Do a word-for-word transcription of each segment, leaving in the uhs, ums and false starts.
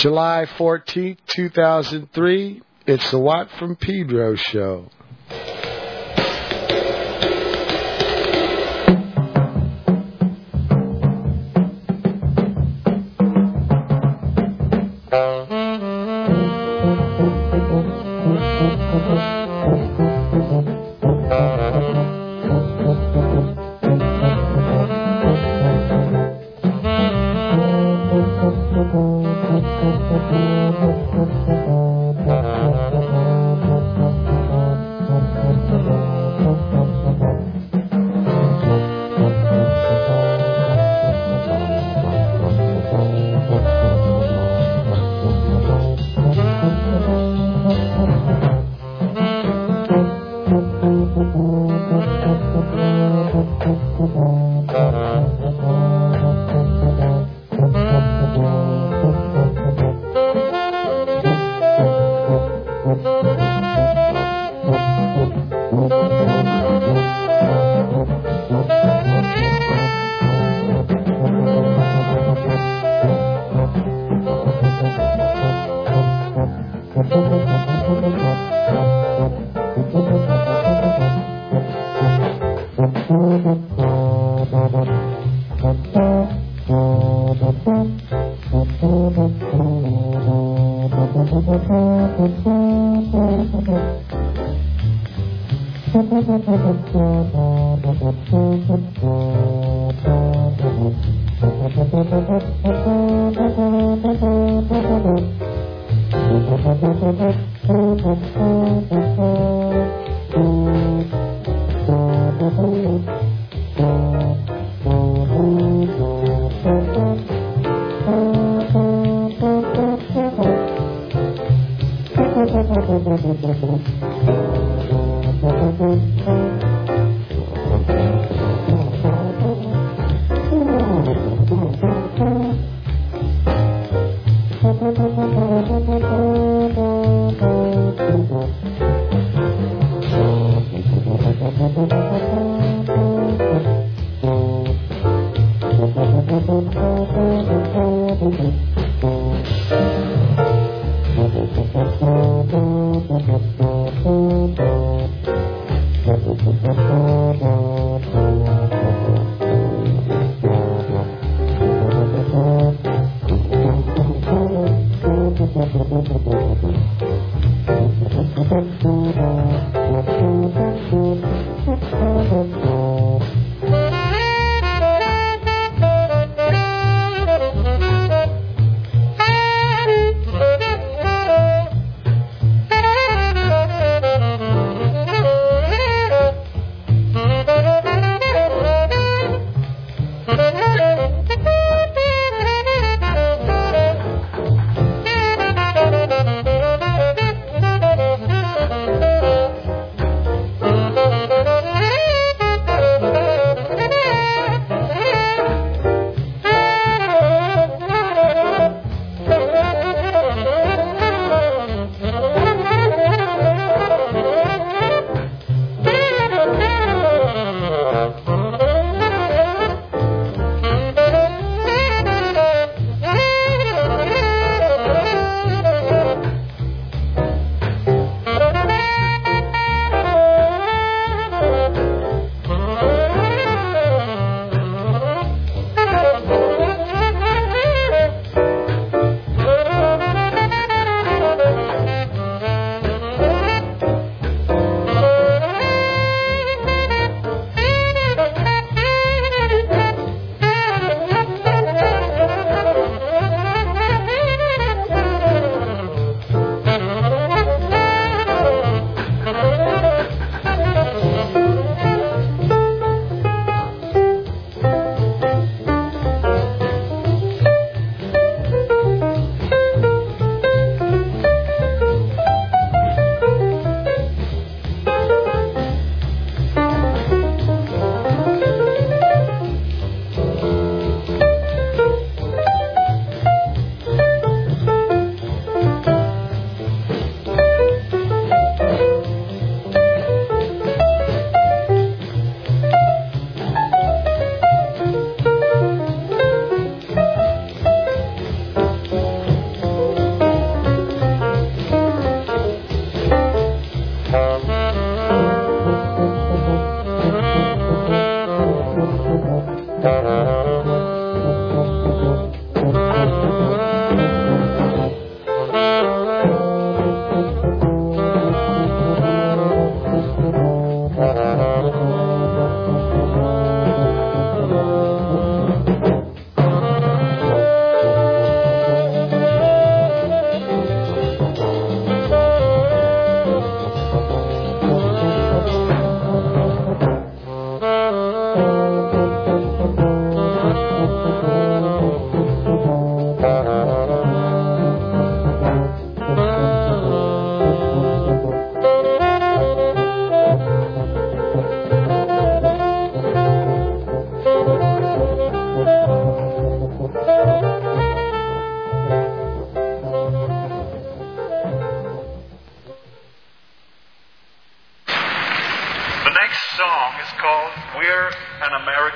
July fourteenth, two thousand three. It's the Watt from Pedro show.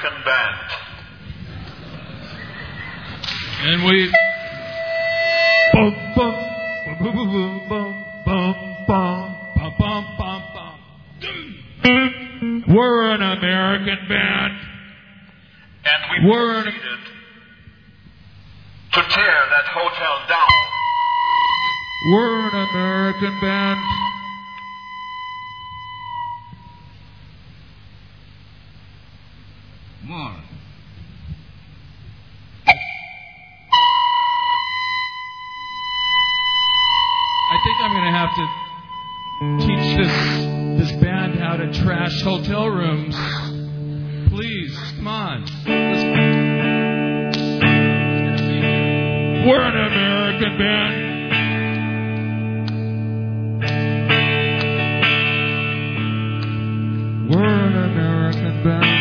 American Band. And we... Bum, bum, bum, bum, bum, bum, bum, bum, bum, bum, bum. We're an American band. And we We're an... proceeded to tear that hotel down. We're an American band. Come on. I think I'm going to have to teach this this band how to trash hotel rooms. Please, come on. Let's... We're an American band. We're an American band.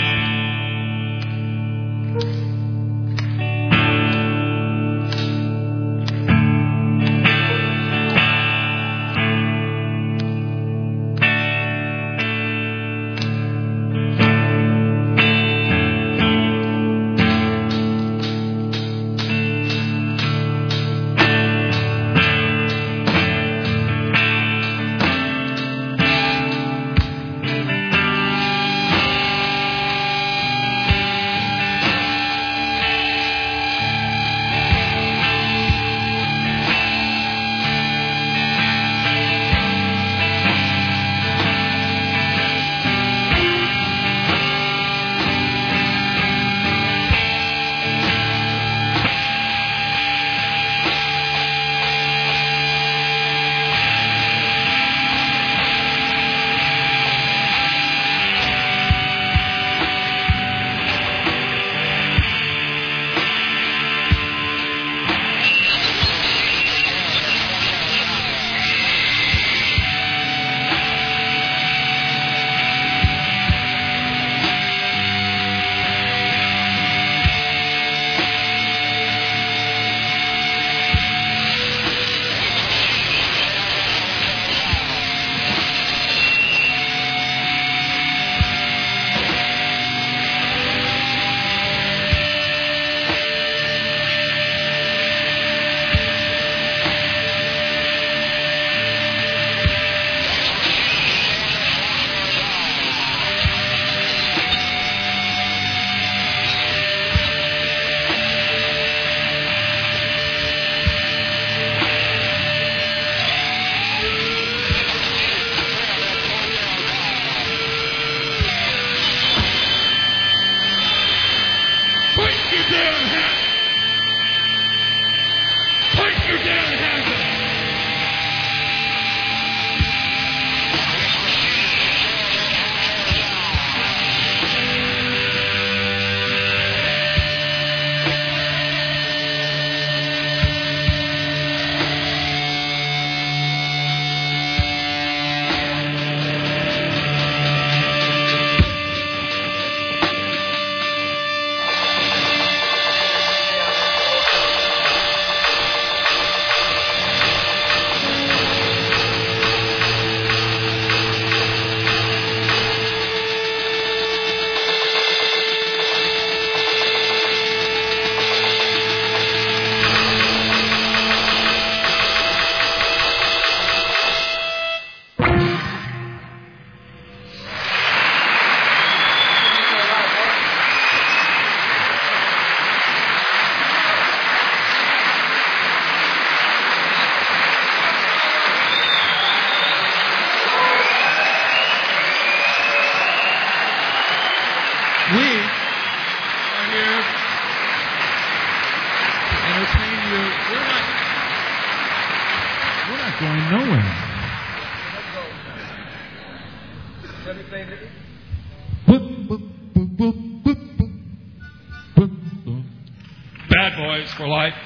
Bad Boys for life.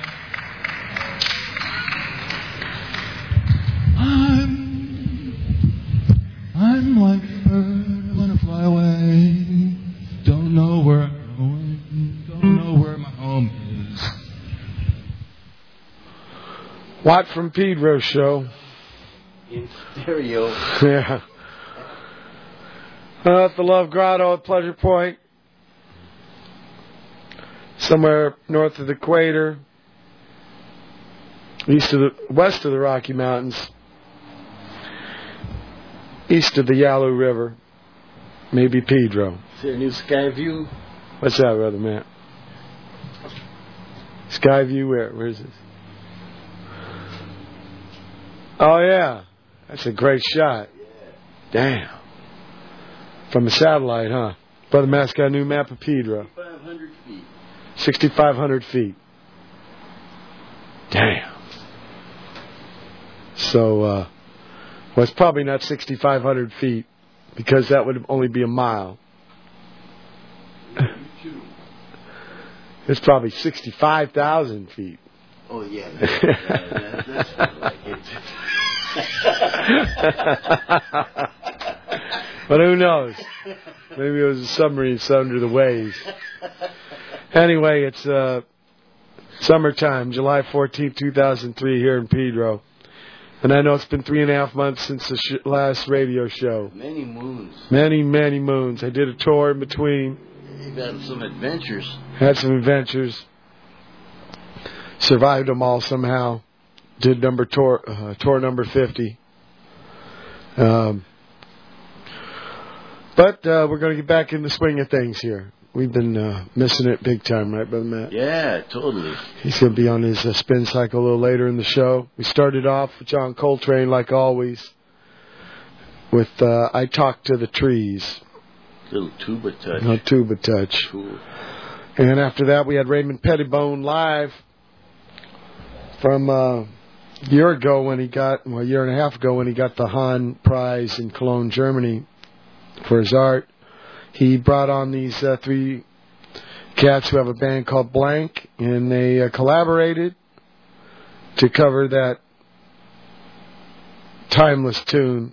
I'm, I'm like a bird, I want to fly away. Don't know where I'm going, don't know where my home is. Watt from Pedro show. In stereo. Yeah. Uh, at the Love Grotto at Pleasure Point. somewhere north of the equator, east of the west of the Rocky Mountains, east of the Yalu River, maybe Pedro. Is there a new sky view? What's that, brother Matt? Sky view where? Where is this? Oh yeah, that's a great shot. Damn. From a satellite, huh? Brother Matt's got a new map of Pedro. sixty-five hundred feet. sixty-five hundred feet. Damn. So, uh, well, it's probably not sixty-five hundred feet because that would only be a mile. It's probably sixty-five thousand feet. Oh, yeah. yeah, yeah that's that's like it. But who knows? Maybe it was a submarine under the waves. Anyway, it's uh, summertime, July fourteenth, two thousand three, here in Pedro. And I know it's been three and a half months since the sh- last radio show. Many moons. Many, many moons. I did a tour in between. You've had some adventures. Had some adventures. Survived them all somehow. Did number tour, uh, tour number fifty. Um, but uh, we're going to get back in the swing of things here. We've been uh, missing it big time, right, Brother Matt? Yeah, totally. He's going to be on his uh, spin cycle a little later in the show. We started off with John Coltrane, like always, with uh, I Talk to the Trees. Little tuba touch. No tuba touch. Cool. And then after that, we had Raymond Pettibone live from uh, a year ago when he got, well, a year and a half ago when he got the Hahn Prize in Cologne, Germany for his art. He brought on these uh, three cats who have a band called Blank, and they uh, collaborated to cover that timeless tune,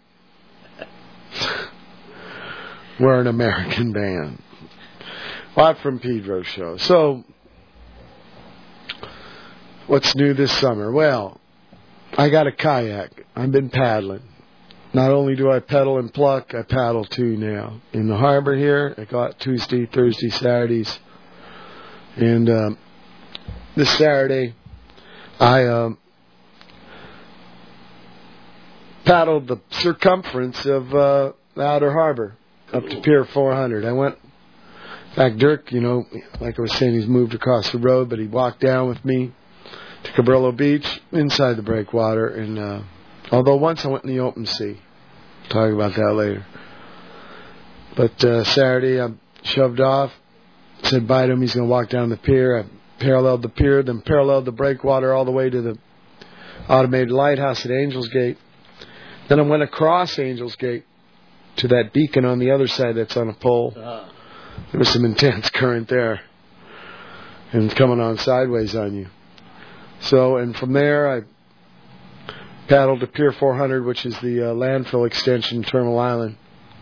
We're an American Band. Live from Pedro show. So, what's new this summer? Well, I got a kayak. I've been paddling. Not only do I pedal and pluck, I paddle too now. In the harbor here, I go out Tuesday, Thursday, Saturdays. And um, this Saturday, I um, paddled the circumference of uh, the outer harbor up to Pier four hundred. I went, in fact, Dirk, you know, like I was saying, he's moved across the road, but he walked down with me to Cabrillo Beach, inside the breakwater, and uh, although once I went in the open sea. Talk about that later. But uh, Saturday, I shoved off, said bye to him. He's going to walk down the pier. I paralleled the pier, then paralleled the breakwater all the way to the automated lighthouse at Angels Gate. Then I went across Angels Gate to that beacon on the other side that's on a pole. Uh-huh. There was some intense current there, and it's coming on sideways on you. So, and from there, I paddled to Pier four hundred, which is the uh, landfill extension, Terminal Island.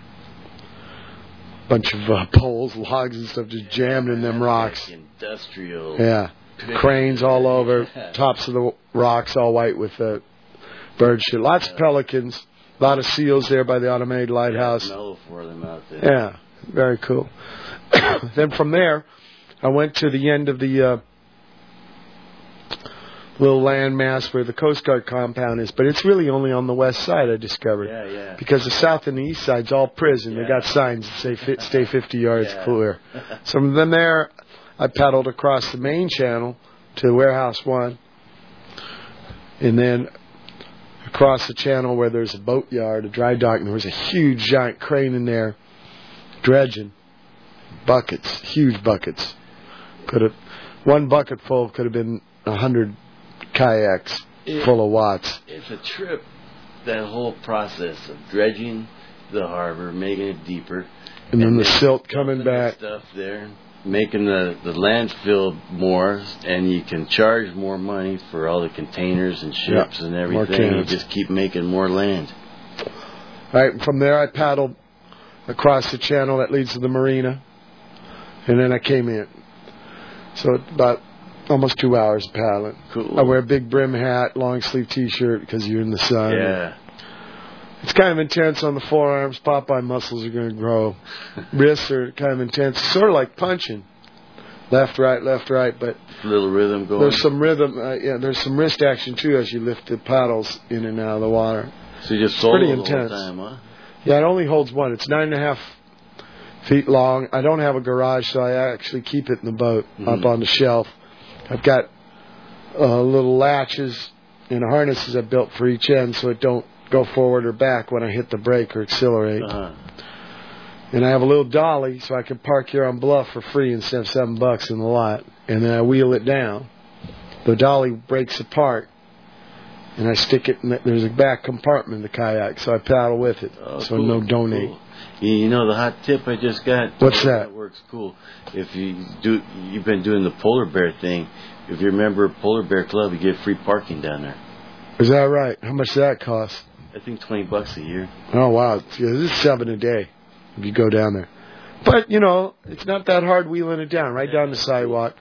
Bunch of uh, poles, logs, and stuff just jammed in them rocks. Like industrial. Yeah, cranes all over, tops of the rocks all white with uh, bird shit. Lots of pelicans, a lot of seals there by the automated lighthouse. Yeah, mellow for them out there. Yeah, very cool. Then from there, I went to the end of the uh, little landmass where the Coast Guard compound is, but it's really only on the west side, I discovered. Yeah, yeah. Because the south and the east side's all prison. Yeah. They got signs that say fi- stay fifty yards Yeah. clear. So from there, I paddled across the main channel to Warehouse One, and then across the channel where there's a boat yard, a dry dock, and there was a huge giant crane in there dredging buckets, huge buckets. Could have one bucket full could have been a hundred kayaks it, full of watts. It's a trip, that whole process of dredging the harbor, making it deeper, and, and then the then silt coming back, stuff there, making the the landfill more, and you can charge more money for all the containers and ships yeah, and everything. You just keep making more land. All right, from there I paddled across the channel that leads to the marina, and then I came in. So about almost two hours of paddling. Cool. I wear a big brim hat, long sleeve T-shirt because you're in the sun. Yeah. It's kind of intense on the forearms. Popeye muscles are going to grow. Wrists are kind of intense. Sort of like punching. left, right, left, right. But a little rhythm going. There's some rhythm. Uh, yeah, there's some wrist action too as you lift the paddles in and out of the water. So you just solo pretty the intense. whole time, huh? Yeah, it only holds one. It's nine and a half feet long. I don't have a garage, so I actually keep it in the boat mm-hmm. up on the shelf. I've got uh, little latches and harnesses I built for each end, so it don't go forward or back when I hit the brake or accelerate. Uh-huh. And I have a little dolly, so I can park here on Bluff for free instead of seven bucks in the lot. And then I wheel it down. The dolly breaks apart, and I stick it in the, there's a back compartment in the kayak, so I paddle with it. Oh, so cool, no donate. Cool. You know the hot tip I just got? What's oh, that? That works cool. If you do, you've been doing the Polar Bear thing. If you're a member of Polar Bear Club, you get free parking down there. Is that right? How much does that cost? I think twenty bucks a year. Oh wow, this is seven a day if you go down there. But you know, it's not that hard wheeling it down, right down the sidewalk.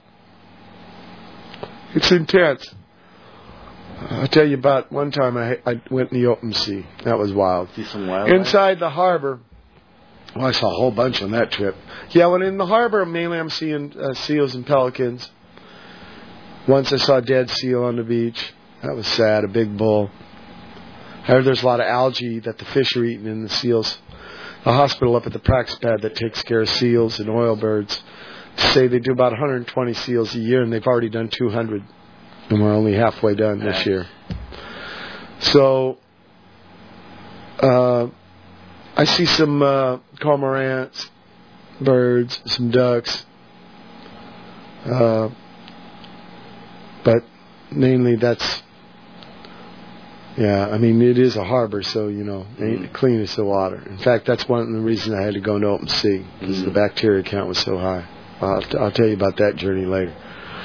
It's intense. I'll tell you about one time I I went in the open sea. That was wild. See some wildlife? Inside the harbor. Well, I saw a whole bunch on that trip. Yeah, when in the harbor, mainly I'm seeing uh, seals and pelicans. Once I saw a dead seal on the beach. That was sad, a big bull. I heard there's a lot of algae that the fish are eating in the seals. A hospital up at the Prax pad that takes care of seals and oil birds say they do about one hundred twenty seals a year, and they've already done two hundred. And we're only halfway done this year. So, uh, I see some uh, cormorants, birds, some ducks. Uh, but mainly that's, yeah, I mean, it is a harbor, so, you know, it ain't the cleanest of water. In fact, that's one of the reasons I had to go into open sea, because mm-hmm. the bacteria count was so high. I'll, t- I'll tell you about that journey later.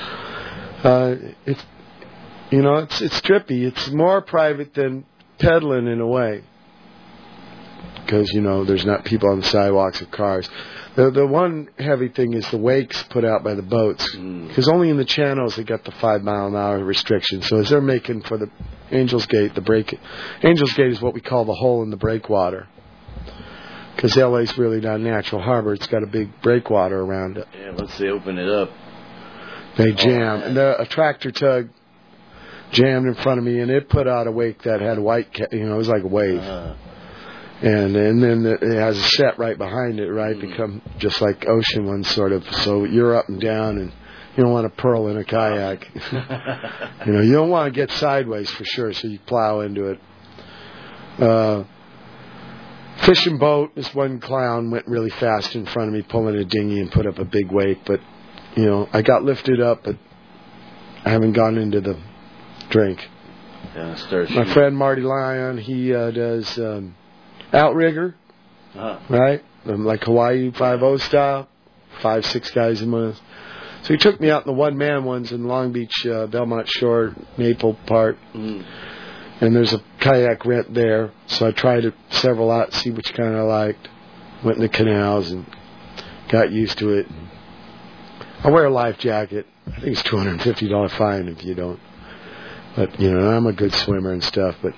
Uh, it's, you know, it's it's trippy. It's more private than pedaling in a way, because you know there's not people on the sidewalks of cars. The the one heavy thing is the wakes put out by the boats, because mm. only in the channels they got the five mile an hour restriction. So as they're making for the Angels Gate, the break, Angels Gate is what we call the hole in the breakwater, because L A's really not a natural harbor. It's got a big breakwater around it. Yeah, once they open it up, they jam, oh, and the, a tractor tug jammed in front of me, and it put out a wake that had white, ca- you know, it was like a wave. Uh-huh. And and then it has a set right behind it, right? Mm-hmm. Become just like ocean ones, sort of. So you're up and down, and you don't want to pearl in a kayak. You know, you don't want to get sideways for sure, so you plow into it. Uh, fishing boat, this one clown went really fast in front of me, pulling a dinghy and put up a big wake. But, you know, I got lifted up, but I haven't gone into the drink. Yeah, My friend Marty Lyon, he uh, does um, outrigger, uh-huh. right? Um, like Hawaii five oh style, five, six guys in one. So he took me out in the one-man ones in Long Beach, uh, Belmont Shore, Maple Park. Mm. And there's a kayak rent there. So I tried it several out, see which kind I liked. Went in the canals and got used to it. I wear a life jacket. I think it's two hundred fifty dollars fine if you don't. But, you know, I'm a good swimmer and stuff, but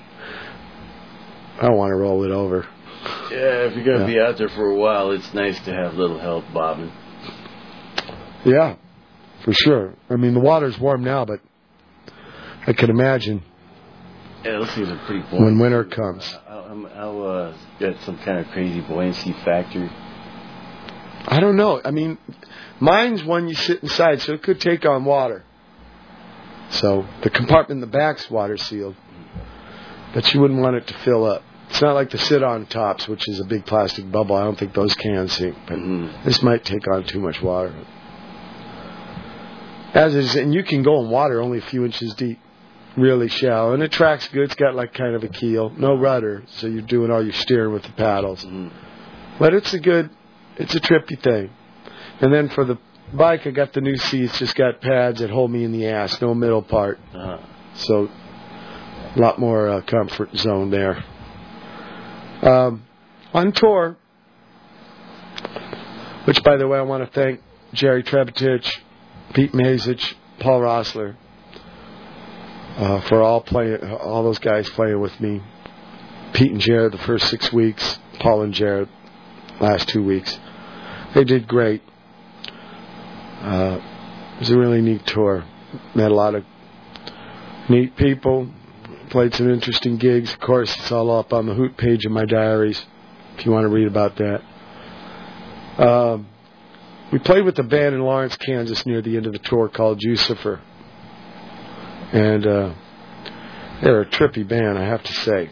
I don't want to roll it over. Yeah, if you're going to yeah. be out there for a while, it's nice to have little help bobbing. Yeah, for sure. I mean, the water's warm now, but I can imagine yeah, those things are pretty buoyant. When winter comes. How, how uh, got some kind of crazy buoyancy factor? I don't know. I mean, mine's one you sit inside, so it could take on water. So the compartment in the back's water sealed, but you wouldn't want it to fill up. It's not like the sit-on tops, which is a big plastic bubble. I don't think those can sink, but mm-hmm. this might take on too much water. As is, and you can go in water only a few inches deep, really shallow, and it tracks good. It's got like kind of a keel, no rudder, so you're doing all your steering with the paddles. Mm-hmm. But it's a good, it's a trippy thing. And then for the bike, I got the new seats, just got pads that hold me in the ass, no middle part. Uh-huh. So a lot more uh, comfort zone there. Um, on tour, which, by the way, I want to thank Jerry Trebetich, Pete Mazich, Paul Rossler uh, for all playing, all those guys playing with me. Pete and Jared the first six weeks, Paul and Jared last two weeks. They did great. Uh, it was a really neat tour. Met a lot of neat people. Played some interesting gigs. Of course, it's all up on the Hoot page of my diaries if you want to read about that. Um, we played with a band in Lawrence, Kansas near the end of the tour called Jucifer. And uh, they're a trippy band, I have to say.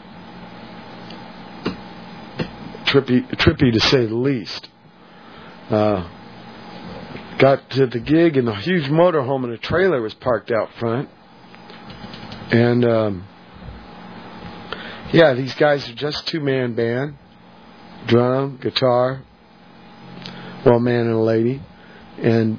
Trippy, trippy to say the least. Uh, got to the gig and the huge motorhome and a trailer was parked out front. And, um, yeah, these guys are just two-man band. Drum, guitar, well, man and a lady. And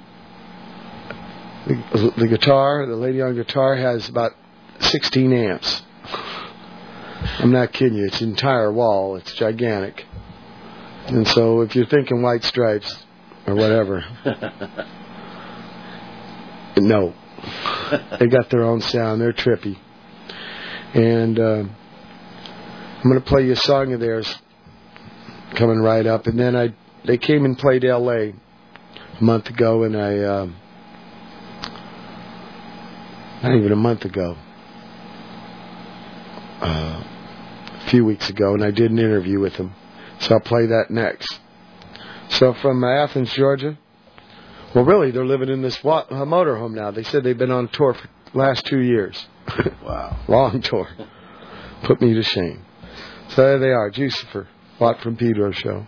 the, the guitar, the lady on guitar has about sixteen amps. I'm not kidding you. It's an entire wall. It's gigantic. And so if you're thinking White Stripes or whatever, no. They got their own sound. They're trippy. And uh, I'm going to play you a song of theirs coming right up. And then I, they came and played L A a month ago, and I, uh, not even a month ago, uh, a few weeks ago, and I did an interview with them. So I'll play that next. So from Athens, Georgia. Well, really, they're living in this wa- uh, motorhome now. They said they've been on tour for the last two years. Wow. Long tour. Put me to shame. So there they are, Jucifer, Watt from Pedro Show.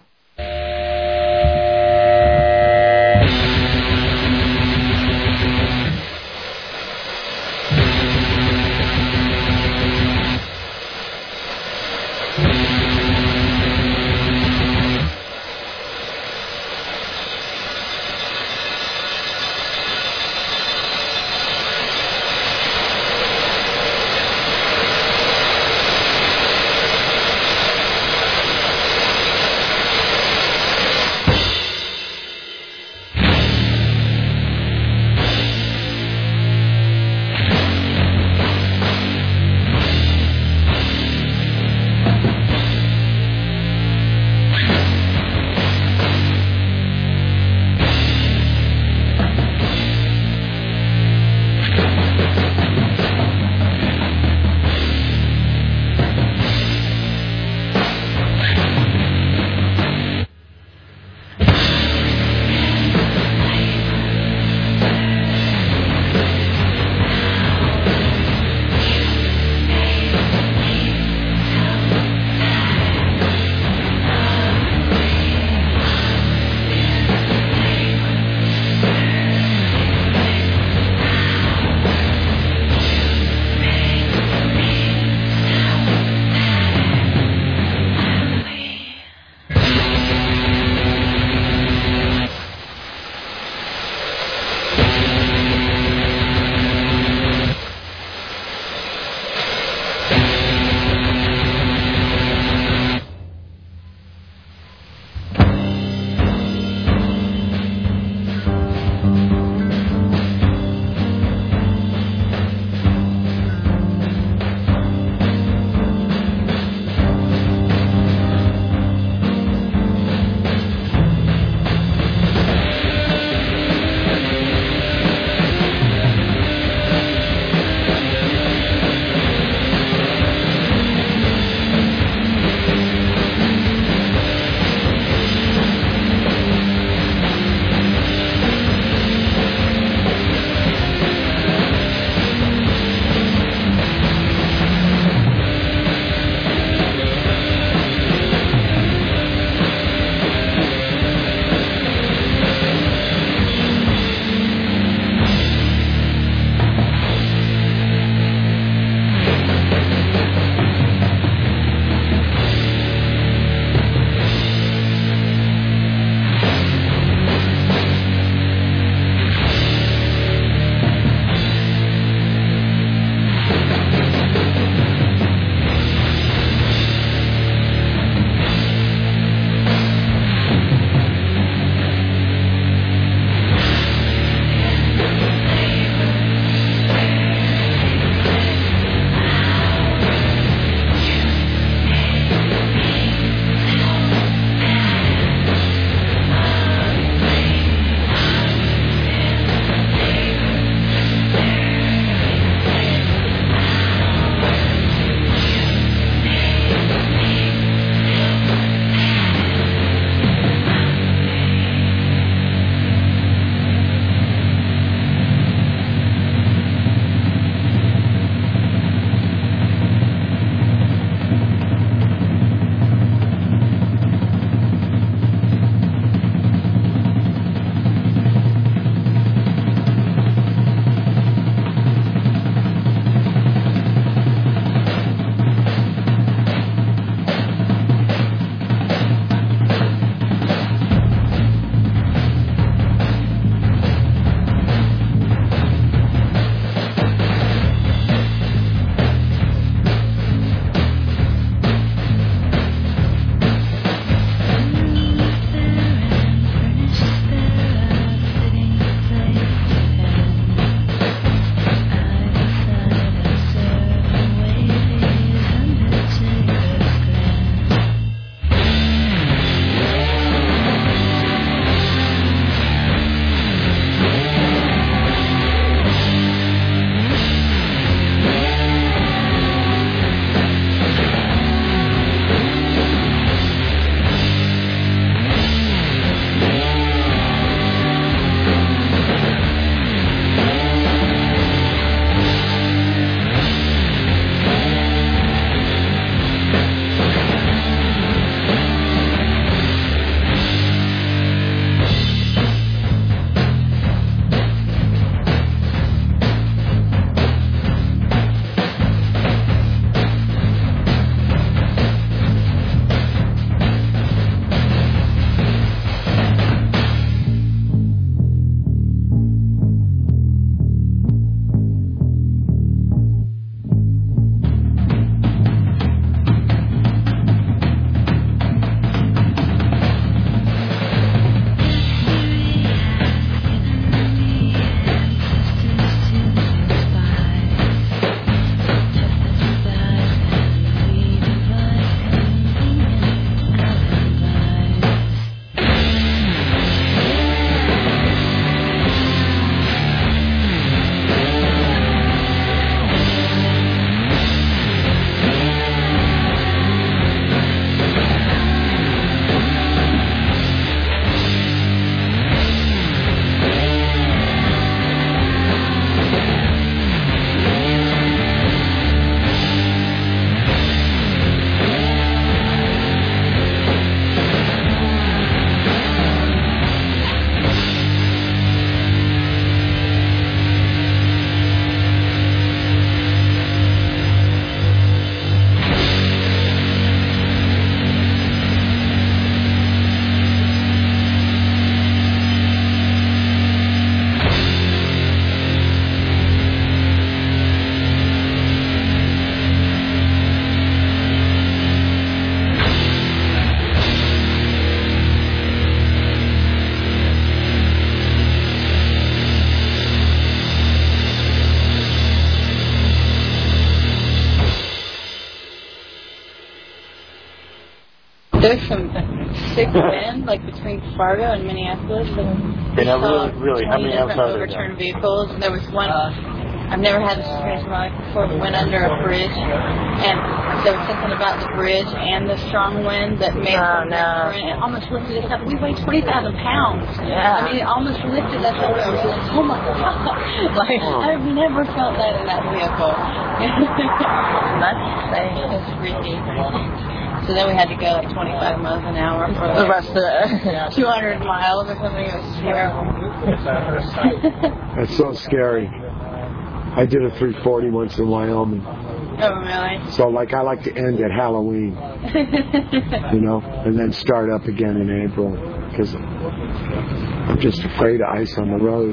There's some sick wind, like between Fargo and Minneapolis. And we Yeah, saw really, really. How many different amps are there? overturned vehicles. And there was one. I've never had this experience in my life before. We went under a bridge, and there was something about the bridge and the strong wind that made oh, it no. it almost lifted us up. We weighed twenty thousand pounds. Yeah. I mean, it almost lifted us up. I was like, oh my God. Like, I've never felt that in that vehicle. That's insane. It's freaky. So then we had to go like twenty-five miles an hour for like the rest of it. two hundred miles or something. It was terrible. That's so scary. I did a three forty once in Wyoming. Oh, really? So, like, I like to end at Halloween, you know, and then start up again in April, because I'm just afraid of ice on the road.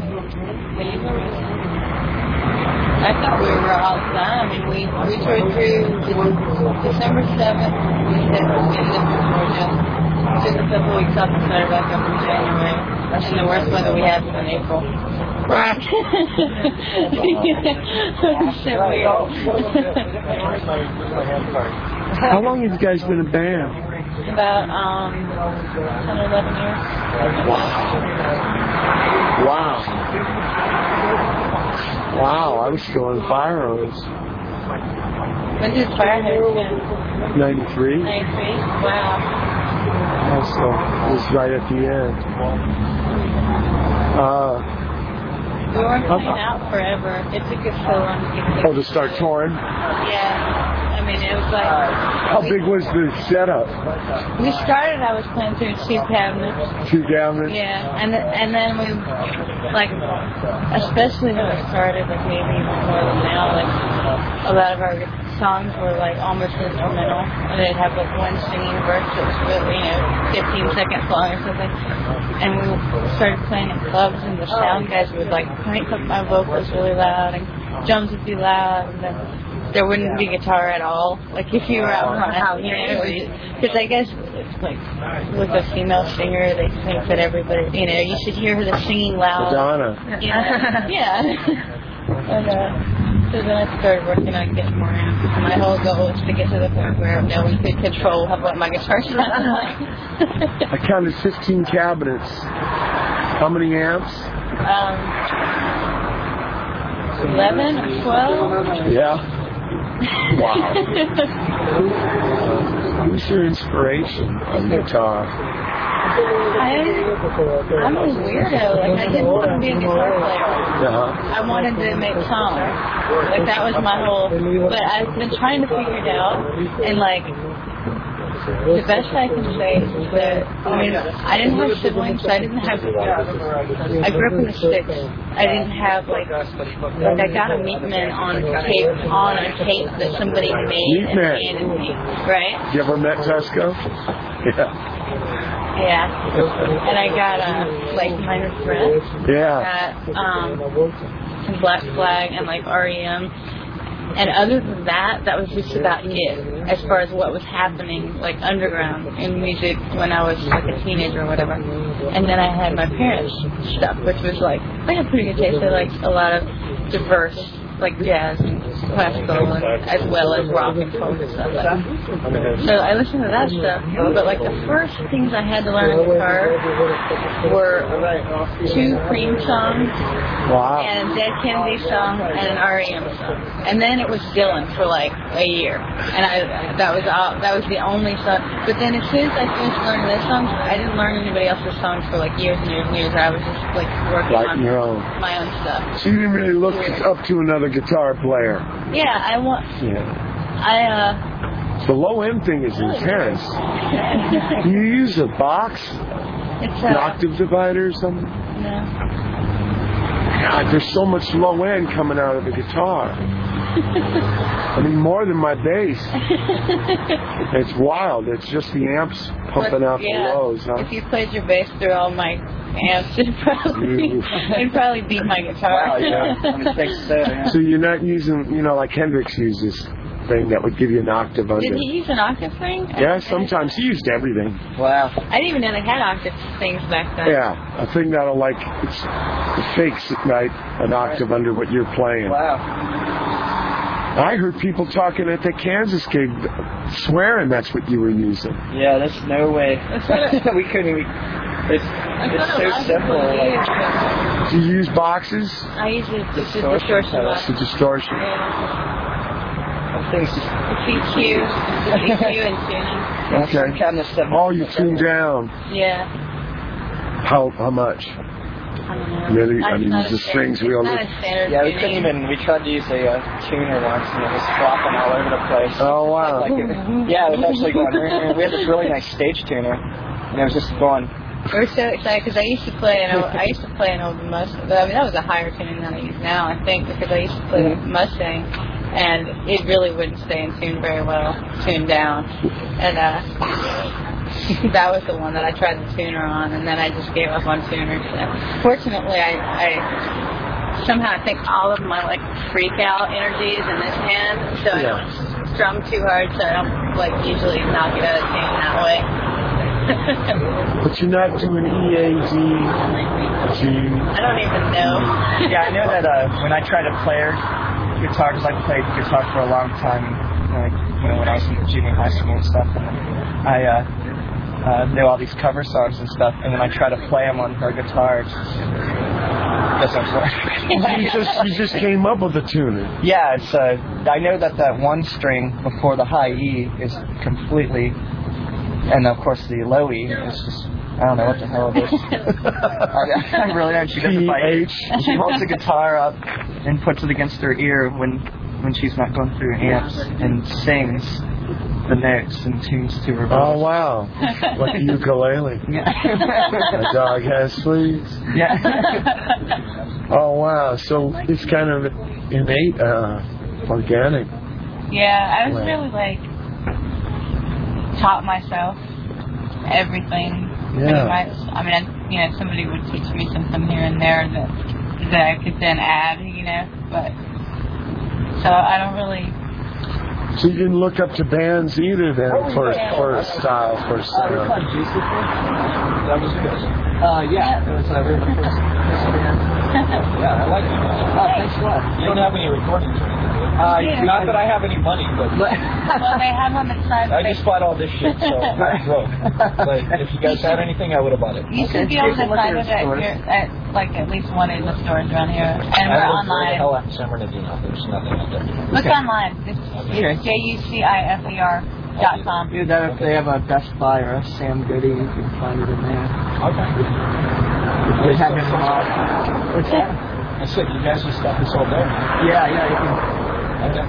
I thought we were all done. I mean, we, we toured through December seventh. We said we ended up in Georgia. Took a couple weeks off and started back up in January. And the worst weather we had was in April. So weird. How long have you guys been a band? About um, ten or eleven years. Wow. Wow, I was still on Fire Hose. When did Fire Hose begin? ninety-three? ninety-three? Wow. So it was right at the end. Uh, we weren't playing out forever. It took us so long to get oh, to start touring? Yeah. I mean, it was like... How big was the setup? We started, I was playing through two cabinets. Two cabinets? Yeah. And, and then we, like, especially when we started, like maybe even more than now, like, a lot of our songs were, like, almost instrumental. And they'd have, like, one singing verse that was really, you know, fifteen seconds long or something. And we started playing in clubs, and the sound guys would, like, crank up my vocals really loud, and drums would be loud, and then there wouldn't be guitar at all. Like, if you were out front, you know, because I guess, it's like, with a female singer, they think that everybody, you know, you should hear her singing loud. Madonna. Yeah. Yeah. And, uh, so then I started working on getting more amps. My whole goal was to get to the point where no one could control what my guitar sounded like. I counted fifteen cabinets. How many amps? Um, eleven or twelve? Yeah. Wow. Who's your inspiration on guitar? I'm, I'm a weirdo. Like, I didn't want to be a guitar player. Uh-huh. I wanted to make songs. Like, that was my whole... But I've been trying to figure it out. And, like, the best I can say is that, I mean, I didn't have siblings, so I didn't have... I grew up in the sticks. I didn't have, like... Like, I got a Meatman on tape, on a tape that somebody made and handed me. Right? You ever met Tesco? Yeah. Yeah, and I got uh, like Minor Threat. Yeah. Got um, some Black Flag and like R E M. And other than that, that was just about it as far as what was happening like underground in music when I was like a teenager or whatever. And then I had my parents' stuff, which was like, they had pretty good taste. They liked a lot of diverse, like jazz and classical, and, as well as rock and folk and stuff like that. So I listened to that stuff, but like the first things I had to learn on guitar were two Cream songs, wow. and a Dead Kennedy song, and an R E M song. And then it was Dylan for like a year, and I that was all, that was the only song. But then as soon as I finished learning those songs, I didn't learn anybody else's songs for like years and years and years. I was just like working like on your own. my own stuff. So you didn't really look up to another guitar player. Yeah, I want. Yeah. I uh. The low end thing is intense. You use a box, It's an uh. octave divider or something. No. God, there's so much low end coming out of the guitar. I mean, more than my bass. It's wild. It's just the amps pumping But, out yeah, the lows, huh? If you played your bass through all my amps, it'd probably, it'd probably beat my guitar. Wow, yeah. So you're not using, you know, like Hendrix uses thing that would give you an octave under. Did he use an octave thing? Yeah, sometimes he used everything. Wow. I didn't even know they had octave things back then. Yeah, a thing that'll like, it's, it fakes it, right, an octave under what you're playing. Wow. I heard people talking at the Kansas gig swearing that's what you were using. Yeah, there's no way. we couldn't. We, it's it's so simple. Like, do you use boxes? I use the Distortion. distortion box. The distortion. Yeah. things just The E Q, the E Q and tuning. Okay. Kind of stuff. Oh, you tune down. Yeah. How how much? I don't know. Really? I It's mean, not is a the strings standard- real? It's not a standard Yeah, we tuning. couldn't even. We tried to use a uh, tuner once, and it was flopping all over the place. Oh wow. Like it, yeah, it was actually going. We had this really nice stage tuner, and it was just going. We were so excited because I used to play an old, I used to play an old Mustang, but I mean that was a higher tuning than I use now, I think, because I used to play the Mustang, and it really wouldn't stay in tune very well, tuned down, and uh, that was the one that I tried the tuner on, and then I just gave up on tuners. So fortunately, I, I somehow I think all of my like freak out energy is in this hand, so I don't strum too hard, so I don't like usually knock it out of tune that way. But you're not doing E A D, G. I don't even know. Yeah, I know that uh, when I try to play guitar, because I played guitar for a long time, like you know when I was in junior high school and stuff, and I uh, uh, know all these cover songs and stuff, and when I try to play them on her guitar, it just doesn't work. you just you just came up with a tuner. Yeah, it's uh, I know that that one string before the high E is completely. And of course the low E is just, I don't know what the hell it is. I, I really don't. She doesn't fight. She holds the guitar up and puts it against her ear when when she's not going through amps and sings the notes and tunes to her voice. Oh wow. Like a ukulele. Yeah. My dog has fleas. Yeah. Oh wow. So it's kind of innate, uh, organic. Yeah, I was really like taught myself everything. Yeah. Pretty much. I mean, I, you know, somebody would teach me something here and there that that I could then add, you know. But so I don't really. So you didn't look up to bands either then for for a style, for a style. Uh, yeah, it was uh, we were the first, first band. Yeah, I like it. Oh, thanks a lot. You don't have any recordings or anything? Uh, Yeah. Not that I have any money, but Well, they have on the side. I just bought all this shit, so I'm broke. But if you guys had anything, I would have bought it. You should be able to Look find at it at, stores. your, at like at least one of the stores around here, and we're I live online. hell out in San Bernardino. There's nothing out there. Look online. It's, Okay. it's J U C I F E R dot com. Either that or if they have a Best Buy or a Sam Goody, you can find it in there. Okay. They have it in all. What's that? I said, you guys' stuff is all there. Yeah, yeah, you can. Okay.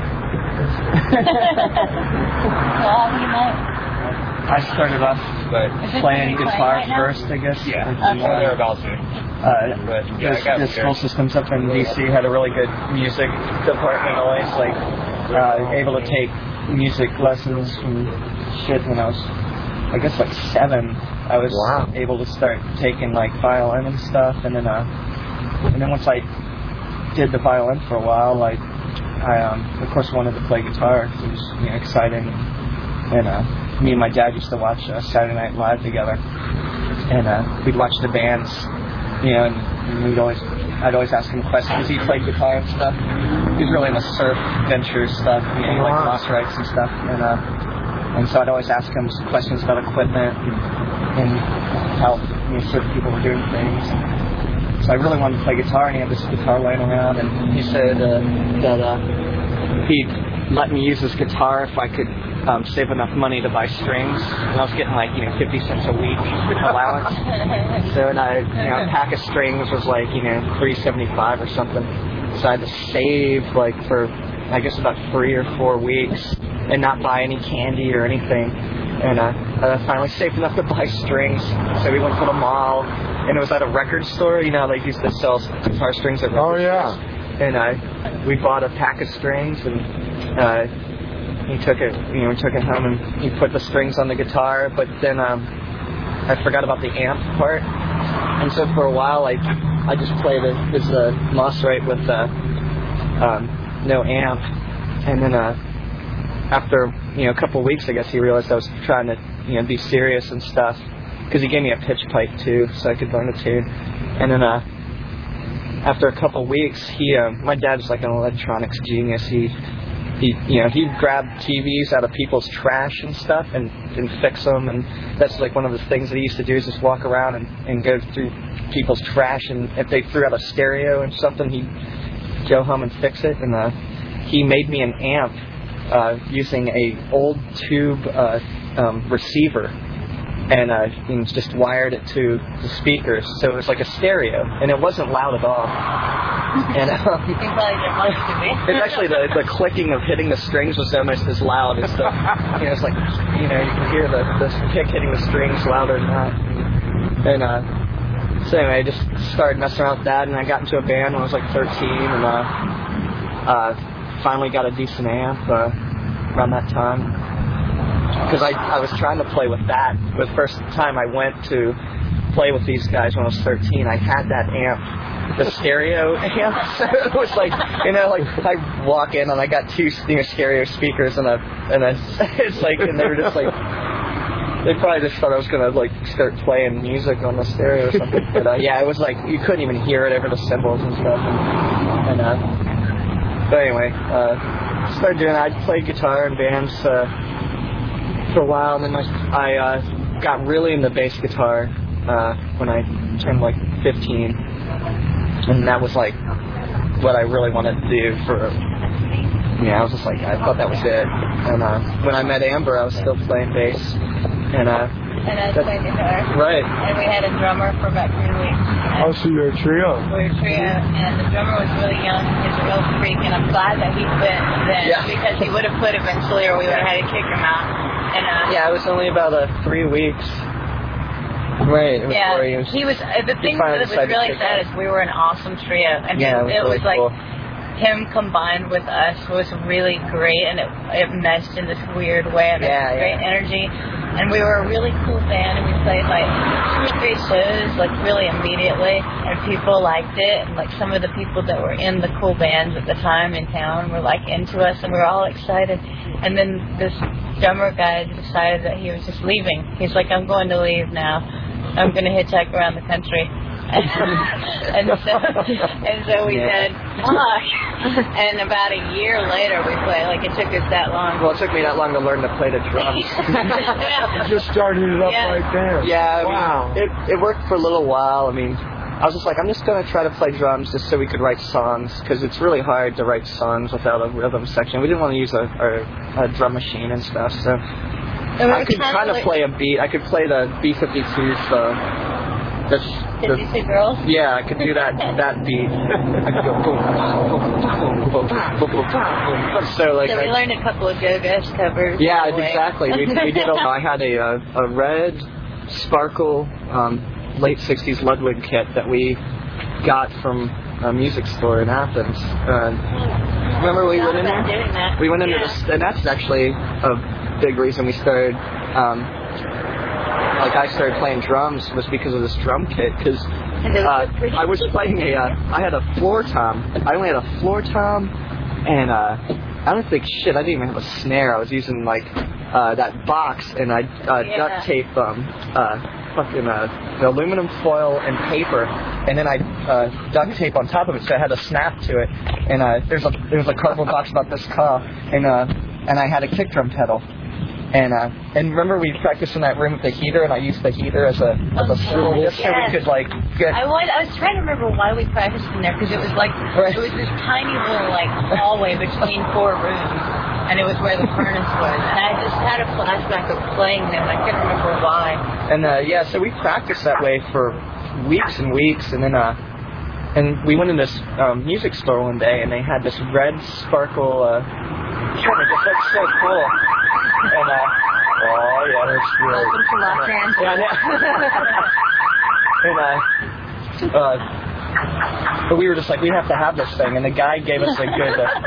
So how do you know? I started off But Is it playing playing guitar right now? first, I guess. yeah, Like, Okay. well, thereabouts here. Uh, But yeah, I this, got this it. school systems up in D C had a really good music department. Always like uh, able to take music lessons from shit when I was, I guess, like seven. I was Wow. able to start taking like violin and stuff, and then uh, and then once I did the violin for a while, like I um, of course wanted to play guitar. It was you know, exciting, and uh, me and my dad used to watch uh, Saturday Night Live together, and uh, we'd watch the bands, you know, and, and we'd always, I'd always ask him questions. He played guitar and stuff. He was really into surf adventure stuff, you know, he liked Wow. moss rights and stuff, and uh, and so I'd always ask him some questions about equipment and, and how you know, certain people were doing things. So I really wanted to play guitar, and he had this guitar laying around, and he said uh, that uh, he'd let me use his guitar if I could um, save enough money to buy strings. And I was getting like, you know, fifty cents a week allowance. So, and I, you know, a pack of strings was like, you know, three seventy-five or something. So I had to save like for, I guess, about three or four weeks and not buy any candy or anything. And uh, I finally saved enough to buy strings. So we went to the mall, and it was at a record store. You know, they used to sell guitar strings at record Oh yeah. stores. And uh, we bought a pack of strings, and uh, he took it, you know, we took it home, and he put the strings on the guitar. But then um, I forgot about the amp part, and so for a while, like I just played it as a Moss Right with uh, um, no amp. And then uh, after you know a couple of weeks, I guess he realized I was trying to you know be serious and stuff, because he gave me a pitch pipe too, so I could learn to tune. And then uh. After a couple of weeks, he, uh, my dad's like an electronics genius. He he, you know, he'd grab T Vs out of people's trash and stuff and, and fix them. And that's like one of the things that he used to do is just walk around and, and go through people's trash. And if they threw out a stereo and something, he'd go home and fix it. And uh, he made me an amp uh, using a old tube uh, um, receiver. And uh, and just wired it to the speakers, so it was like a stereo, and it wasn't loud at all. And um, it's actually the the clicking of hitting the strings was almost as loud as the, you know, it's like, you know, you can hear the the pick hitting the strings louder than that. And uh, so anyway, I just started messing around with that, and I got into a band when I was like thirteen, and uh, uh, finally got a decent amp uh, around that time. Because I, I was trying to play with that. The first time I went to play with these guys when I was thirteen, I had that amp, the stereo amp. So it was like, you know, like I walk in and I got two, you know, stereo speakers and a, and a, it's like, and they were just like, they probably just thought I was gonna like start playing music on the stereo or something. But uh, yeah, it was like you couldn't even hear it over the cymbals and stuff. And, and uh, but anyway, uh, started doing that. I played guitar in bands. Uh, for a while, and then I, I uh, got really into bass guitar uh, when I turned like fifteen, and that was like what I really wanted to do for, yeah, I was just like, I thought that was it. And uh, when I met Amber, I was still playing bass, and uh, and I played guitar. Right. And we had a drummer for about three weeks. Oh, so you're a trio. We were a trio, and the drummer was really young. He was a real freak, and I'm glad that he quit then, yeah. because he would have quit eventually, or we would have had to kick him out. And, uh, yeah, it was only about uh, three weeks. Right. It was yeah, he was, he was. Uh, the thing that was really sad is we were an awesome trio, and yeah, it, it was, it really was cool. like him combined with us was really great, and it, it meshed in this weird way, and yeah, it was great yeah. energy. And we were a really cool band, and we played like two or three shows, like really immediately, and people liked it. And like some of the people that were in the cool bands at the time in town were like into us, and we were all excited. And then this drummer guy decided that he was just leaving. He's like, I'm going to leave now. I'm going to hitchhike around the country. and so and so we yeah. said, fuck. And about a year later we played. Like it took us that long. Well, it took me that long to learn to play the drums. You just started it up yeah. right there. Yeah, I wow. mean, it, it worked for a little while. I mean, I was just like, I'm just going to try to play drums just so we could write songs, because it's really hard to write songs without a rhythm section. We didn't want to use a, a, a drum machine and stuff, so I could kind of play a beat. I could play the B fifty-twos, so... The, the, fifty-two Girls? Yeah, I could do that that beat. I could go boom, boom, boom, boom, boom, boom. So like, so we I, learned a couple of Go-Go's covers. Yeah, exactly. We, we did. A, I had a a, a red Sparkle um, late sixties Ludwig kit that we got from a music store in Athens. Uh, remember we went in there? Doing that. We went into yeah. this, and that's actually a big reason we started. Um, Like I started playing drums was because of this drum kit, because uh, I was playing a, uh, I had a floor tom. I only had a floor tom, and uh, I don't think shit. I didn't even have a snare. I was using like uh, that box, and I uh, yeah. duct tape um, uh, fucking uh, the aluminum foil and paper, and then I uh, duct tape on top of it, so I had a snap to it. And uh, there's a there's a cardboard box about this tall, and uh, and I had a kick drum pedal. And uh, and remember we practiced in that room with the heater, and I used the heater as a as a stool just so we could like get. I was I was trying to remember why we practiced in there, because it was like right. it was this tiny little like hallway between four rooms, and it was where the furnace was. And I just had a flashback of playing there, and I couldn't remember why. And uh, yeah, so we practiced that way for weeks and weeks, and then uh, and we went in this um, music store one day, and they had this red Sparkle. Uh, it just looked so cool. And, uh, oh, yeah, that's great. Welcome to Los Angeles. Yeah, and, uh, uh, but we were just like, we have to have this thing. And the guy gave us a good, uh,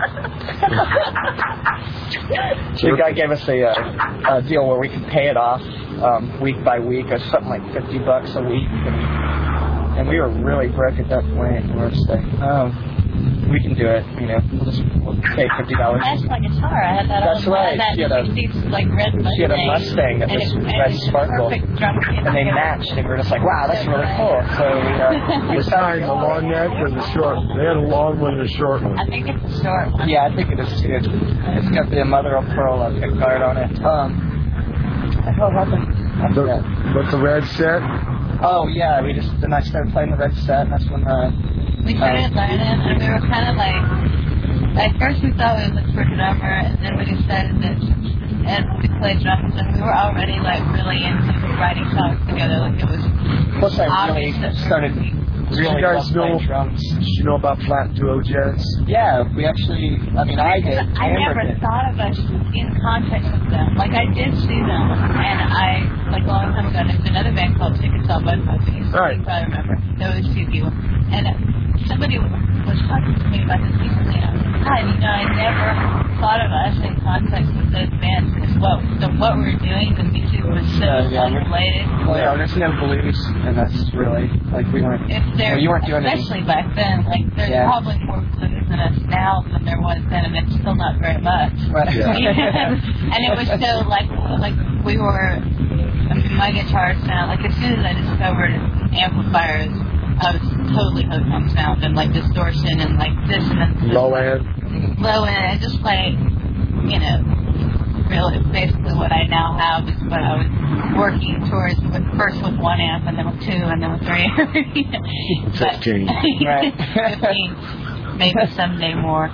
the guy gave us a, uh, a deal where we could pay it off um, week by week, or something like fifty bucks a week. And, and we were really broke at that point. And we were just like, oh. we can do it. You know, we'll just we'll pay fifty dollars. I had my guitar. I had that. That's on, right. That She had a, like red Mustang. she had a Mustang that and was it, red and sparkle, and they matched. And we were just like, wow, that's really cool. So we uh, we signed the long neck or the short. They had a long one and a short one. I think it's a short one. Yeah, I think it is too. It's got the mother of pearl uh, pick guard on it. Um, what the hell happened after The, that? but the red set. Oh yeah, we just then I started playing the red set, and that's when uh, we started uh, learning, and we were kind of like, at first we thought we would look for a drummer, and then we decided that, and we played drums, and we were already like really into writing songs together. Like it was plus I obvious really that started really you guys love playing know, drums. Did you know about flat duo jets? Yeah, we actually. I mean, I did. I Amber never did. thought of us in context with them. Like I did see them, and I like a long time ago. There's another band called Chickasaw Bud Puppies. Right. You probably remember. There was two people, and somebody was talking to me about this recently. And I was like, God, you know, I never thought of us in context with those bands because what the what we were doing, the music was so Uh, yeah, unrelated. Well, yeah, there's no blues, and that's really like we weren't. If there, well, you weren't doing especially any, back then, like there's Yeah. probably more blues in us now than there was then, and it's still not very much. Right. Yeah. And it was so like like we were. I mean, my guitar sound like as soon as I discovered amplifiers, I was totally hooked on sound and like distortion and like this and then Low end. low end. And just like you know, really basically what I now have is what I was working towards. With, first with one amp, and then with two, and then with three. But- Fifteen. Right. Fifteen. Maybe someday more.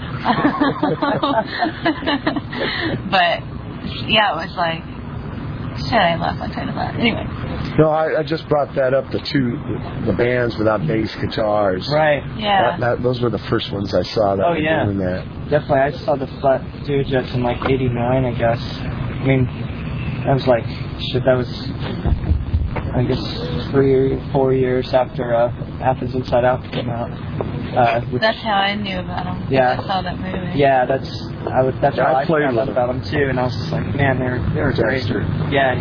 But yeah, it was like. Shit, I lost my train of thought. Anyway. No, I, I just brought that up. The two, the, the bands without bass guitars. right. Yeah. That, that, those were the first ones I saw that Oh, were yeah. doing that. Definitely, I saw the flat duo jets in like eighty-nine, I guess. I mean, that was like shit. That was, I guess, three, four years after uh, Athens Inside Out came out. Uh, which, That's how I knew about them. Yeah. I saw that movie. yeah, that's I would. That's Yeah, how I I played found out with about them too, and I was just like, man, they're they're great. Dexter. Yeah.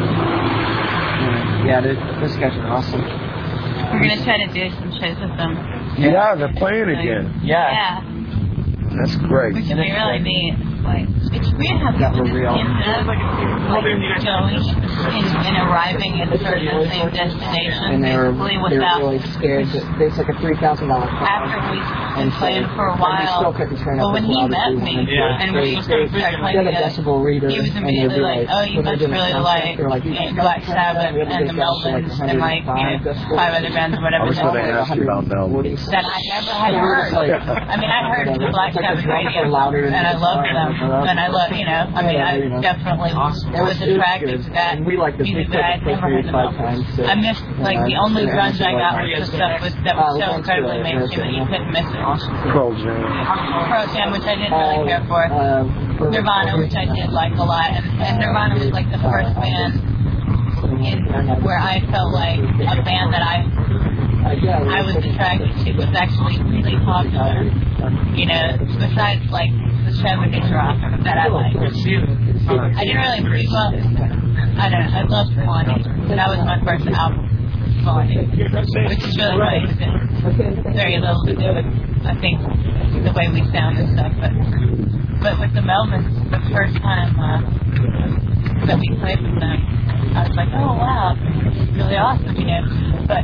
Yeah, dude, those guys are awesome. We're gonna try to do some shows with them. Yeah, they're playing again. Yeah. Yeah. That's great. Which would be really neat. Like, it's weird how That people were just real. end up like, going and, and arriving at sort of the same destination And they were, basically they were without really scared. To, it's like a three thousand dollar car. after we've been playing for a And we while. still couldn't turn Well, up when as he loud as met we me wanted. Yeah. and we started They playing had a together, decibel reader, he was and they'd immediately be like, oh, you when they must did a really sound check, like, they were like, you know, you Black guys Sabbath we had to and get the down to, Melvins like, and like, you know, decibels. five other bands or I whatever. was that going to ask you about Melvin. that I never had heard. I mean, I heard the Black Sabbath radio, and I loved them, and I love, you know, I mean, I definitely was attracted to that music, but I'd never heard the Melvins. I missed, like, the only grunge I got was the stuff was, that was so incredibly mainstream that you couldn't miss it. Pearl Jam. Pearl Jam, which I didn't really care for. Nirvana, which I did like a lot, and, and Nirvana was like the first band in where I felt like a band that I I was attracted to was actually really popular. You know, besides like the seventies rock that I liked. I didn't really read well. I don't know. I loved Blondie. That was my first album. Blondie, which is really funny because it has very little to do with, I think, the way we sound and stuff. But but with the Melvins, the first time uh, that we played with them, I was like, oh wow, this is really awesome, you know. But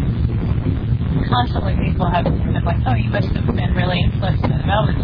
constantly people have been like, oh, you must have been really influenced by the Melvins.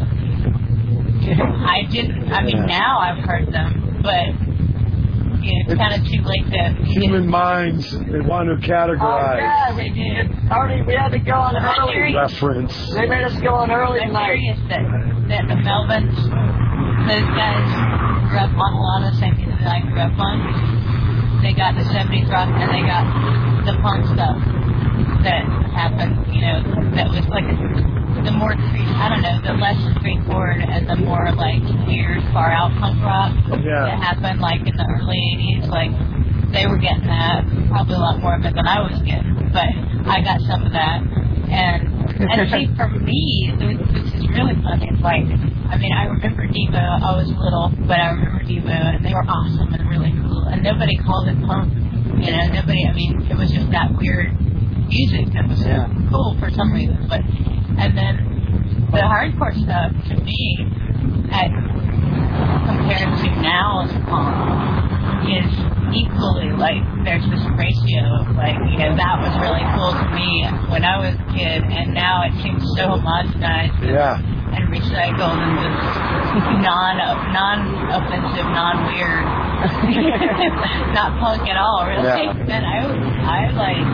I didn't. I mean, now I've heard them, but you know, it's kind of too late to. Human minds, they want to categorize. Oh, yeah, we did. Already, we had to go on I'm early. curious, Reference. They made us go on early I'm tonight. curious that, that the Melvins, those guys grew up on a lot of the same music that I grew up on. They got the seventies rock and they got the punk stuff that happened, you know, that was like the more, I don't know, the less straightforward and the more like weird, far out punk rock Yeah. that happened like in the early eighties. Like they were getting that, probably a lot more of it than I was getting, but I got some of that. And and see, for me, this is really funny. It's like, I mean, I remember Devo. I was little, but I remember Devo, and they were awesome and really cool. And nobody called it punk. You know, nobody. I mean, it was just that weird music that was so Yeah. cool for some reason. But and then the hardcore stuff to me, at, compared to now's punk, is equally like there's this ratio of like, you know, that was really cool to me when I was a kid, and now it seems so homogenized and, yeah. and recycled and just non non offensive, non weird, not punk at all, really. Yeah. Then I I like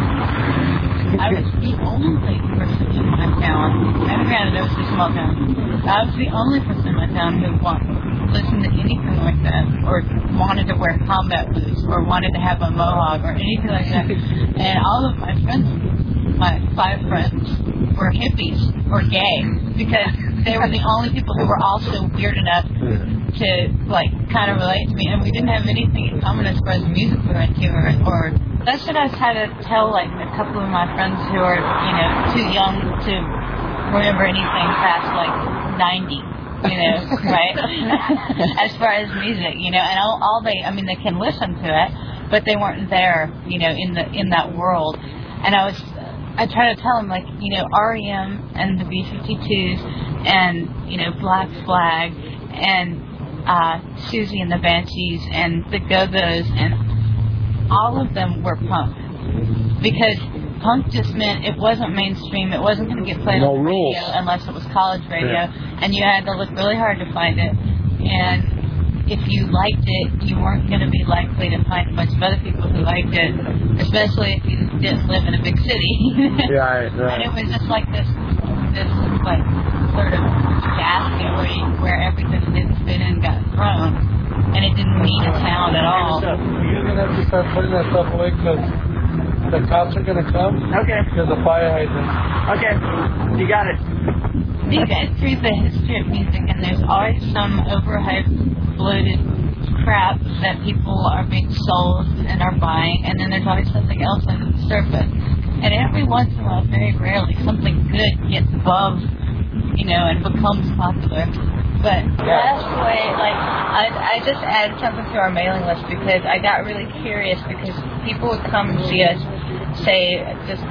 I was the only person in my town. And granted, it was a small town. I was the only person in my town who wanted listen to anything like that, or wanted to wear combat boots, or wanted to have a mohawk, or anything like that. And all of my friends, my five friends, were hippies or gay, because they were the only people who were also weird enough to, like, kind of relate to me. And we didn't have anything in common as far as music we were into, or, or that's what I was trying to tell, like, a couple of my friends who are, you know, too young to remember anything past, like, ninety. You know, right? As far as music, you know, and all, all they, I mean, they can listen to it, but they weren't there, you know, in the in that world. And I was, I try to tell them, like, you know, R E M and the B fifty-twos and, you know, Black Flag and uh, Susie and the Banshees and the Go-Go's, and all of them were punk. Because punk just meant it wasn't mainstream. It wasn't going to get played no on the rules. radio unless it was college radio, yeah. and you had to look really hard to find it. And if you liked it, you weren't going to be likely to find a bunch of other people who liked it, especially if you didn't live in a big city. right, right. And it was just like this, this like sort of basket where you, where everything that didn't fit in got thrown, and it didn't mean a town at all. You're going to have to start putting that stuff away because the cops are going to come. Okay. There's a fire hydrant. Okay. You got it. You guys through the history of music, and there's always some overhyped, bloated crap that people are being sold and are buying, and then there's always something else under the surface. And every once in a while, very rarely, something good gets above, you know, and becomes popular. But last way, like, I, I just added something to our mailing list because I got really curious because people would come and see us, say, just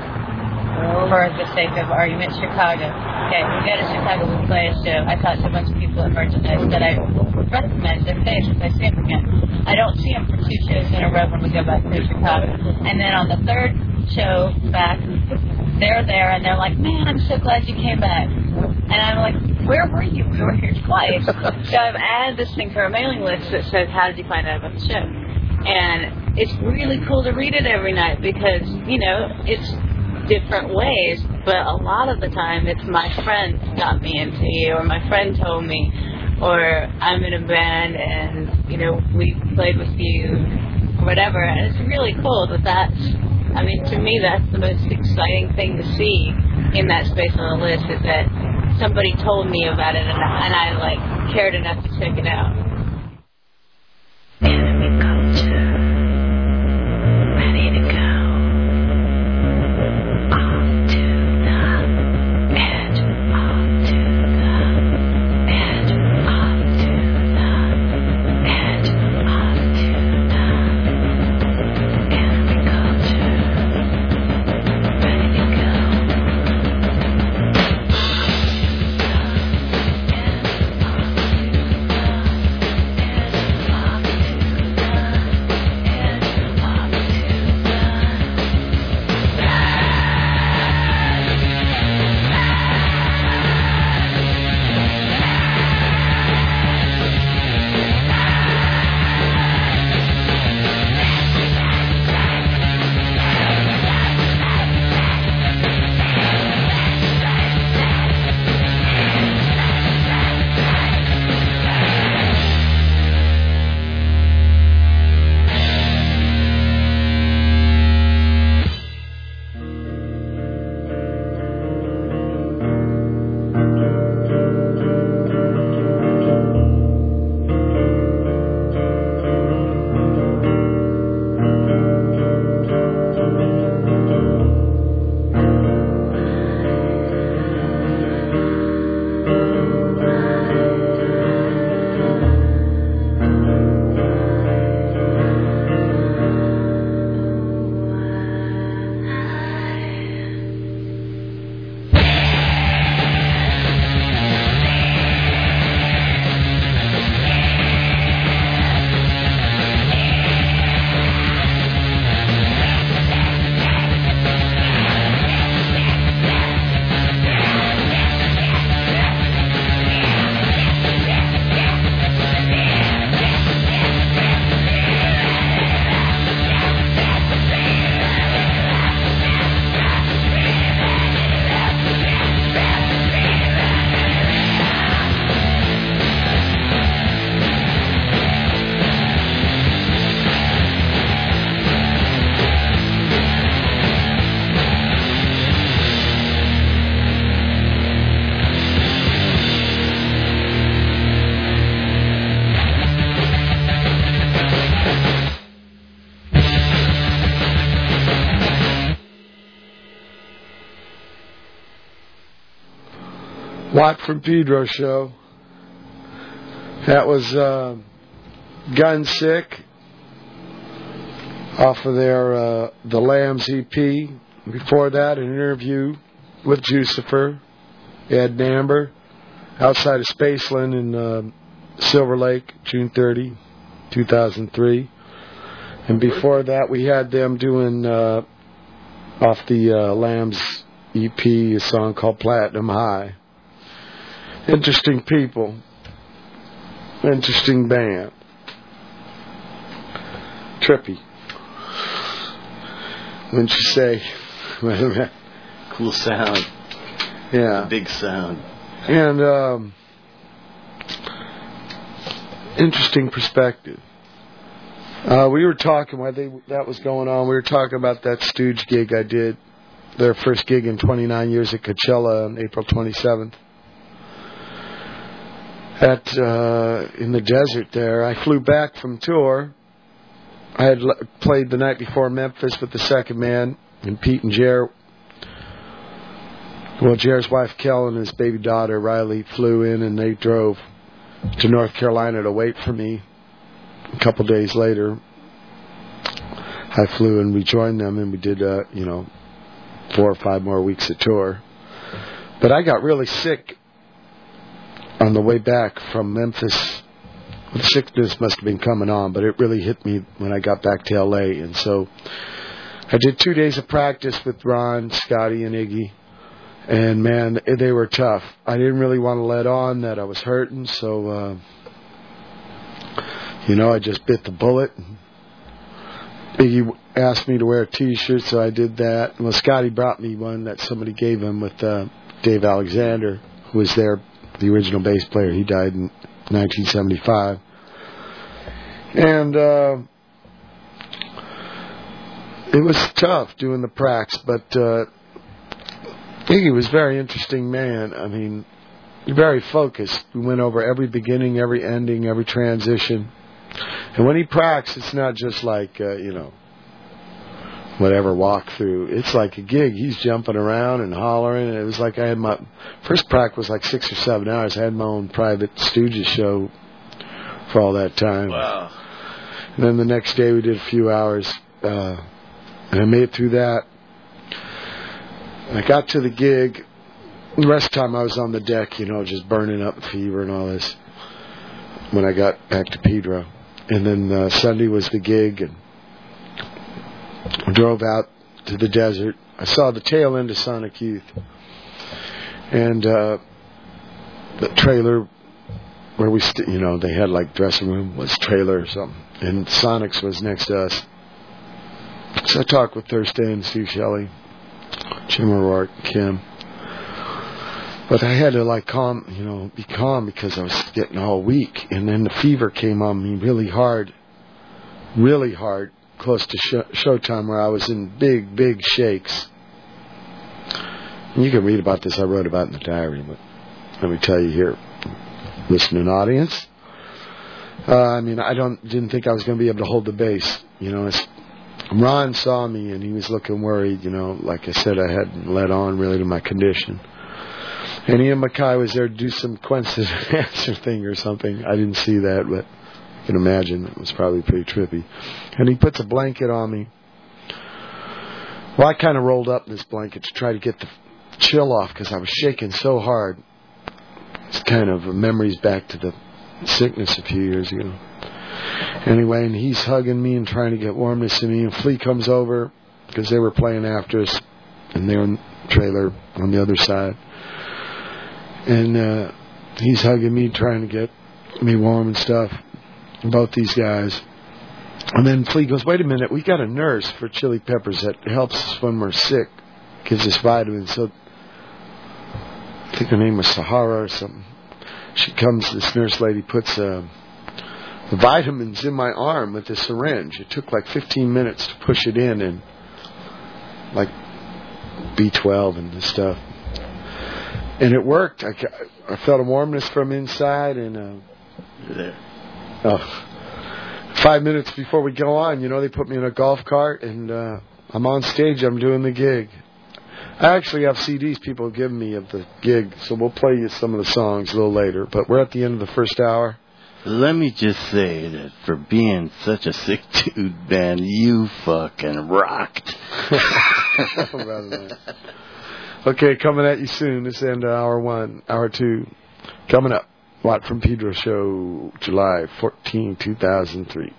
for the sake of argument, Chicago. Okay, we go to Chicago, we play a show. I talked to a bunch of people at merchandise that I recognize their faces. I see them again. I don't see them for two shows in a row when we go back to Chicago. And then on the third show back, they're there and they're like, man, I'm so glad you came back. And I'm like, where were you? We were here twice. So I've added this thing for a mailing list that says, how did you find out about the show? And it's really cool to read it every night because, you know, it's different ways, but a lot of the time it's my friend got me into you, or my friend told me, or I'm in a band and, you know, we played with you, or whatever. And it's really cool that that's, I mean, to me, that's the most exciting thing to see in that space on the list, is that somebody told me about it and I, and I like, cared enough to check it out. Enemy culture. Ready to go. On to the edge. On to the edge. On to the edge. On to the enemy culture. Ready to go. On to the edge. On to the Watt from Pedro show. That was uh, Gun Sick off of their uh, The Lambs E P. Before that, an interview with Jucifer, Ed Namber, outside of Spaceland in uh, Silver Lake, June thirtieth, two thousand three. And before that, we had them doing uh, off the uh, Lambs E P a song called Platinum High. Interesting people. Interesting band. Trippy. Wouldn't you say? Cool sound. Yeah. Big sound. And um, interesting perspective. Uh, we were talking while they, that was going on. We were talking about that Stooge gig I did. Their first gig in twenty-nine years at Coachella on April twenty-seventh. At uh, in the desert there. I flew back from tour. I had l- played the night before in Memphis with the Second Man, and Pete and Jer. Well, Jer's wife Kel and his baby daughter Riley flew in, and they drove to North Carolina to wait for me. A couple days later, I flew and rejoined them, and we did, uh, you know, four or five more weeks of tour. But I got really sick on the way back from Memphis. The sickness must have been coming on, but it really hit me when I got back to L A. And so I did two days of practice with Ron, Scotty, and Iggy. And, man, they were tough. I didn't really want to let on that I was hurting, so, uh, you know, I just bit the bullet. Iggy asked me to wear a T-shirt, so I did that. Well, Scotty brought me one that somebody gave him with uh, Dave Alexander, who was there, the original bass player. He died in nineteen seventy-five. And uh, it was tough doing the pracs, but uh, Iggy was a very interesting man. I mean, very focused. We went over every beginning, every ending, every transition. And when he pracs, it's not just like, uh, you know, whatever walkthrough. It's like a gig. He's jumping around and hollering. And it was like I had my first prac was like six or seven hours. I had my own private Stooges show for all that time. Wow. And then the next day we did a few hours, uh, and I made it through that. I got to the gig. The rest of the time I was on the deck, you know, just burning up fever and all this when I got back to Pedro. And then uh, Sunday was the gig, and I drove out to the desert. I saw the tail end of Sonic Youth. And uh, the trailer where we, st- you know, they had like dressing room was trailer or something. And Sonic's was next to us. So I talked with Thursday and Steve Shelley, Jim O'Rourke, Kim. But I had to like calm, you know, be calm because I was getting all weak. And then the fever came on me really hard, really hard, close to show, showtime where I was in big, big shakes. And you can read about this. I wrote about it in the diary, but let me tell you here, listening audience. Uh, I mean, I don't didn't think I was going to be able to hold the bass. You know, it's, Ron saw me and he was looking worried. You know, like I said, I hadn't let on really to my condition. And Ian Mackay was there to do some question and answer thing or something. I didn't see that, but I can imagine it was probably pretty trippy. And he puts a blanket on me. Well, I kind of rolled up in this blanket to try to get the chill off because I was shaking so hard. It's kind of memories back to the sickness a few years ago. Anyway, and he's hugging me and trying to get warmness to me. And Flea comes over because they were playing after us, and they were in the trailer on the other side. And uh, he's hugging me, trying to get me warm and stuff. Both these guys. And then Flea goes, wait a minute, we got a nurse for Chili Peppers that helps us when we're sick, gives us vitamins. So I think her name was Sahara or something. She comes, this nurse lady puts uh, the vitamins in my arm with a syringe. It took like fifteen minutes to push it in, and like B twelve and this stuff. And it worked. I, I felt a warmness from inside, and uh, You're there. Oh, five minutes before we go on, you know, they put me in a golf cart, and uh, I'm on stage. I'm doing the gig. I actually have C Ds people have given me of the gig, so we'll play you some of the songs a little later. But we're at the end of the first hour. Let me just say that for being such a sick dude, man, you fucking rocked. Okay, coming at you soon. This end of hour one, hour two. Coming up, Watt from Pedro Show, July fourteenth, two thousand three.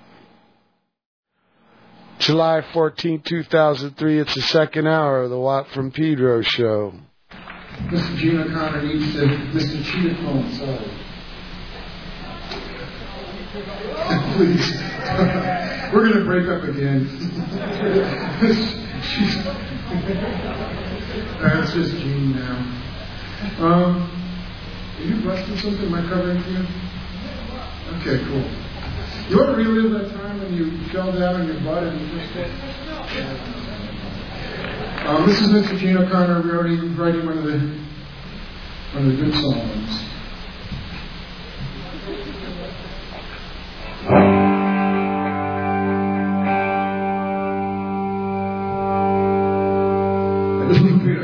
July fourteenth, two thousand three. It's the second hour of the Watt from Pedro Show. Mister Gene O'Connor needs to Mister Cheetah phone, sorry. Please. We're going to break up again. That's just Gene now. Um, are you busting something? Am I covering for you? Okay, cool. You want to relive that time when you fell down on your butt and you just hit? Um, this is Mister Gene O'Connor writing, writing one of the one of the good songs. This is Peter.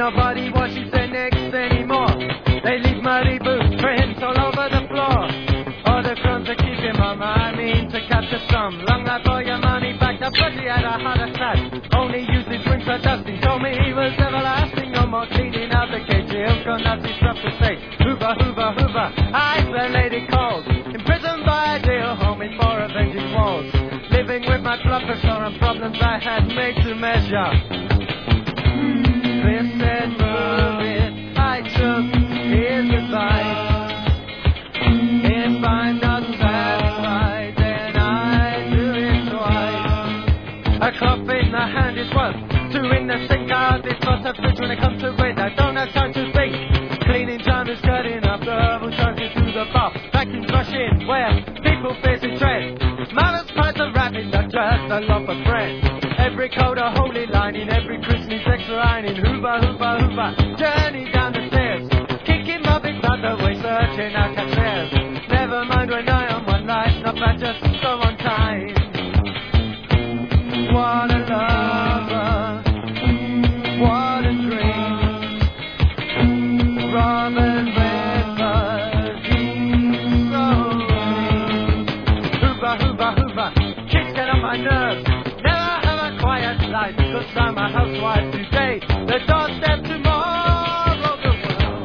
nobody washes their necks anymore. They leave muddy boot prints all over the floor. All the crumbs are keeping mum, I mean to capture some. Long life for your money back, the buddy had a heart attack. Only used his wings for dusting, told me he was everlasting. No more cleaning out the cage, he'll got nothing stuff to say. Hoover, Hoover, Hoover, I the lady called. Imprisoned by a jail home in four avenging walls. Living with my blood pressure and problems I had made to measure. Chris said, move it, I took his advice. If I'm not satisfied, then I do it twice. A cloth in the hand is worth two in the sink. I this not a fridge when it comes to it. I don't have time to think. Cleaning time is cutting up the herbal chances through the bath. Vacuum brushing where people facing tread. Manners price of rapping, not just a loaf of bread. Every coat a holy lining, every Christmas extra lining. Hoover, Hoover, Hoover, journey down the stairs. Kicking my big brother away, searching out cashiers. Never mind when I am one life, not bad, just so on time. What a lover, what a dream. Robin Redford, he's so mean. Hoover, Hoover, Hoover, kicks get on my nerves. Never have a quiet life, because I'm a housewife today. The doorstep tomorrow, the world.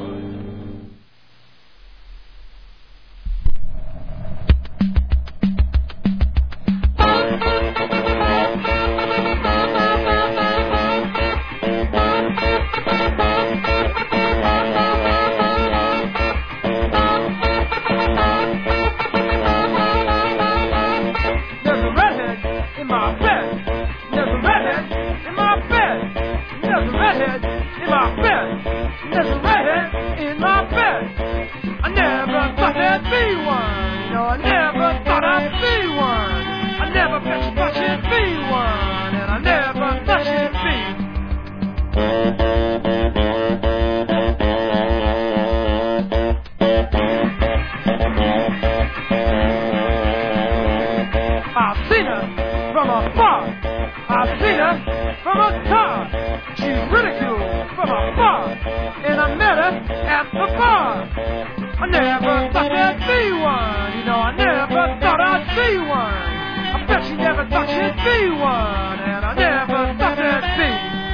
There's a redhead in my bed. There's a redhead in my bed. There's a redhead in my bed. There's a redhead in my bed. I never thought there'd be one. No, I never thought I'd be one. I never bet you thought you'd be one. And I never thought you'd be. I've seen her from afar. I've seen her from a car. She's ridiculed from afar. And I met her at the bar. I never thought there'd be one. You know, I never thought I'd be one. I bet you never thought you'd be one. And I never thought there'd be.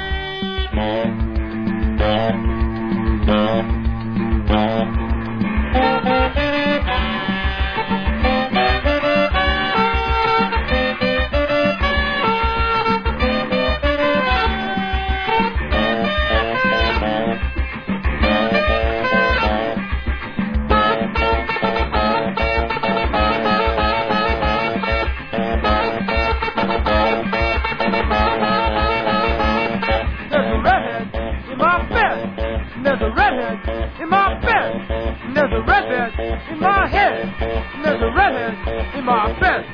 There's a redhead in my bed. There's a redhead in my bed. There's a redhead in my head. There's a redhead in my bed.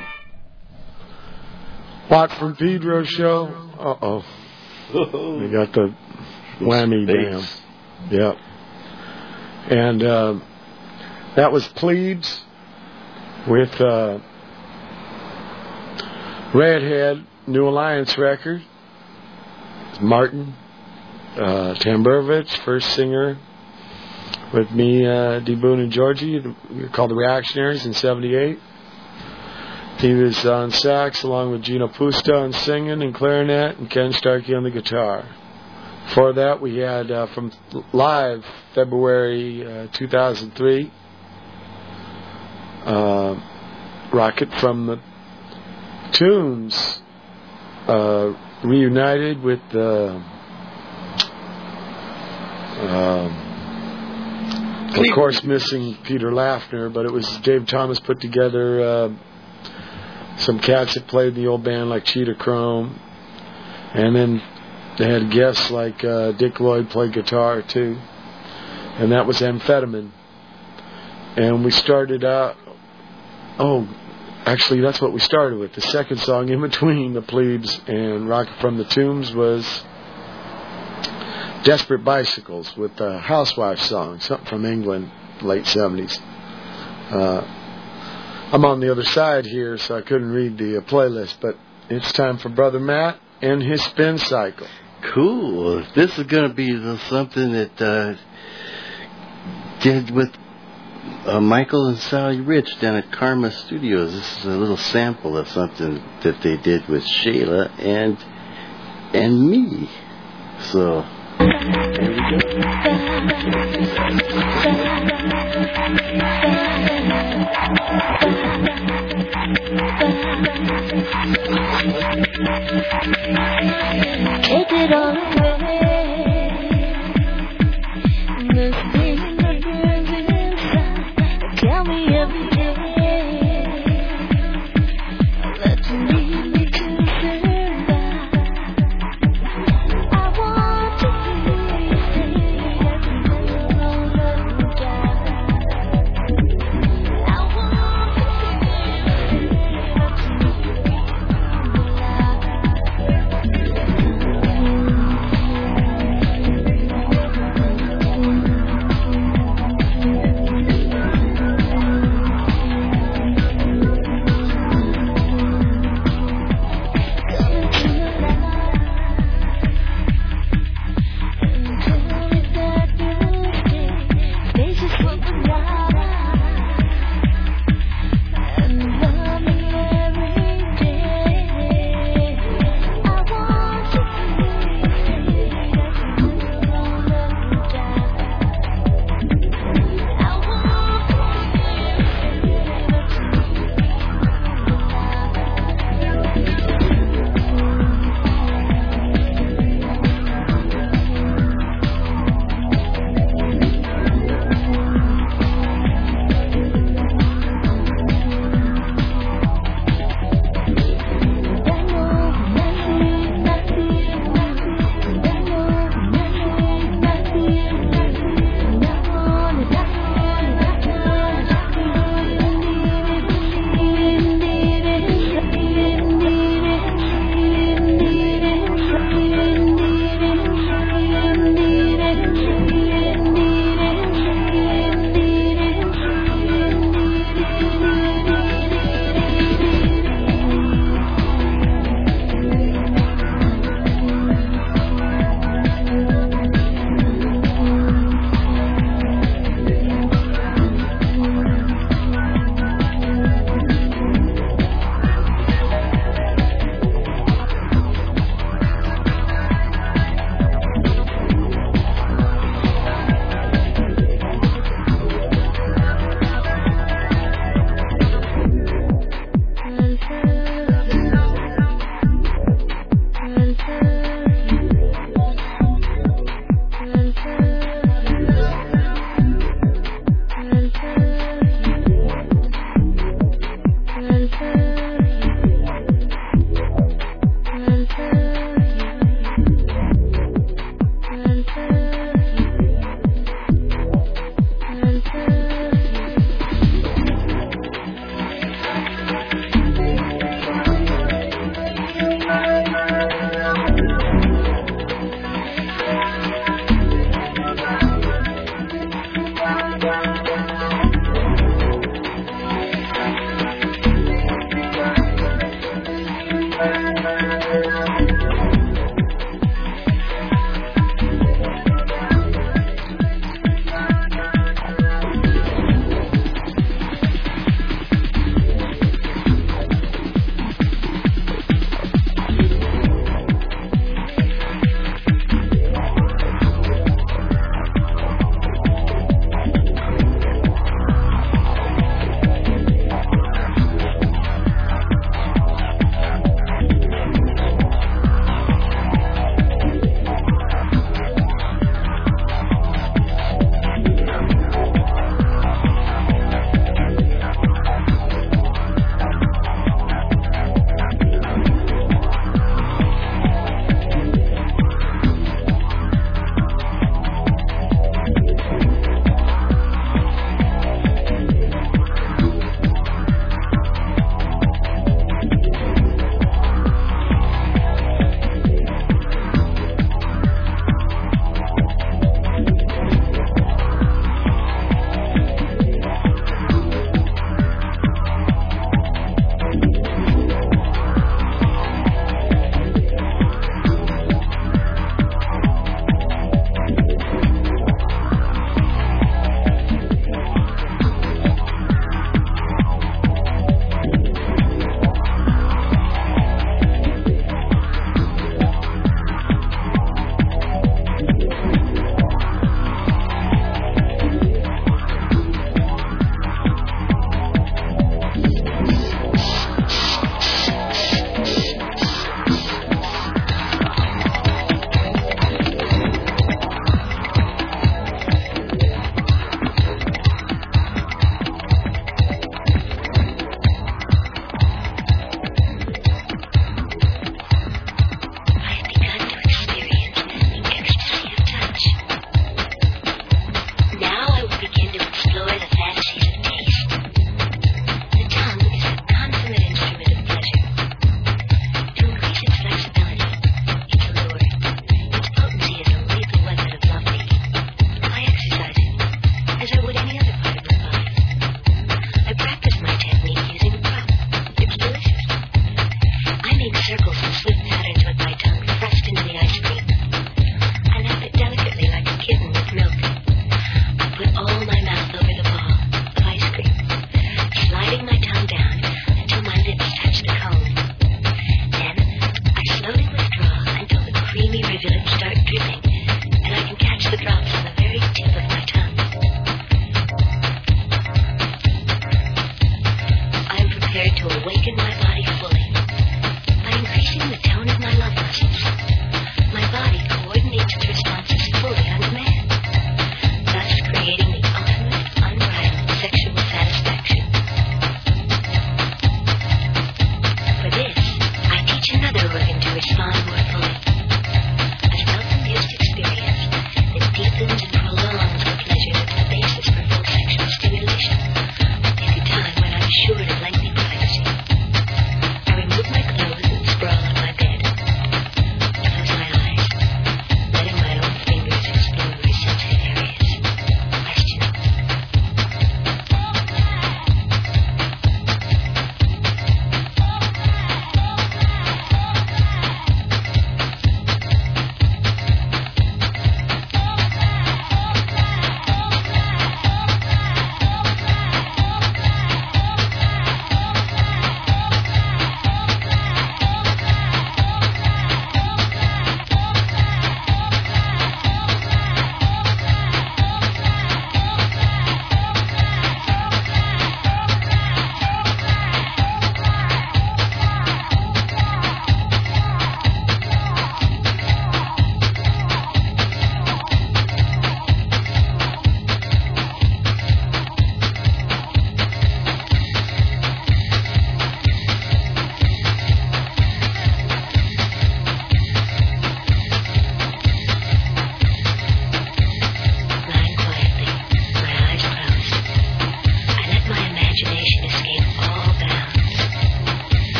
Watford Pedro show. Uh oh. We got the whammy down. Yep. And uh, that was Plebes with uh, Redhead, New Alliance record. Martin uh, Tamburovich, first singer with me, uh, D. Boone and Georgie. We were called the Reactionaries in seventy-eight. He was on sax along with Gino Pusta on singing and clarinet and Ken Starkey on the guitar. Before that, we had uh, from live February uh, two thousand three, uh, Rocket from the Tunes, uh, reunited with uh, uh, of course missing Peter Laffner, but it was Dave Thomas put together uh, some cats that played in the old band like Cheetah Chrome, and then they had guests like uh, Dick Lloyd played guitar too, and that was Amphetamine. And we started out, oh, actually that's what we started with. The second song in between the Plebes and Rocket from the Tombs was Desperate Bicycles with the Housewife song, something from England, late seventies. Uh, I'm on the other side here, so I couldn't read the uh, playlist, but it's time for Brother Matt and his spin cycle. Cool. This is going to be the, something that uh, did with uh, Michael and Sally Rich down at Karma Studios. This is a little sample of something that they did with Shayla and and me. So here we go. Take it all away. The thing that burns inside. Tell me every day. Let's lead me to survive. I want to hear you say everything won't let me die. I want to hear you say that you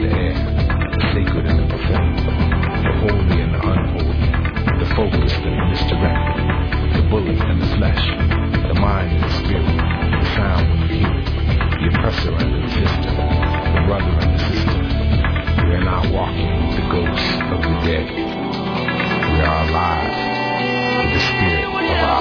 the air, the sacred and the profane, the holy and the unholy, the focused and the misdirected, the bullet and the flesh, the mind and the spirit, the sound when you hear it, the oppressor and the resistor, the brother and the sister. We are not walking with the ghosts of the dead. We are alive with the spirit of our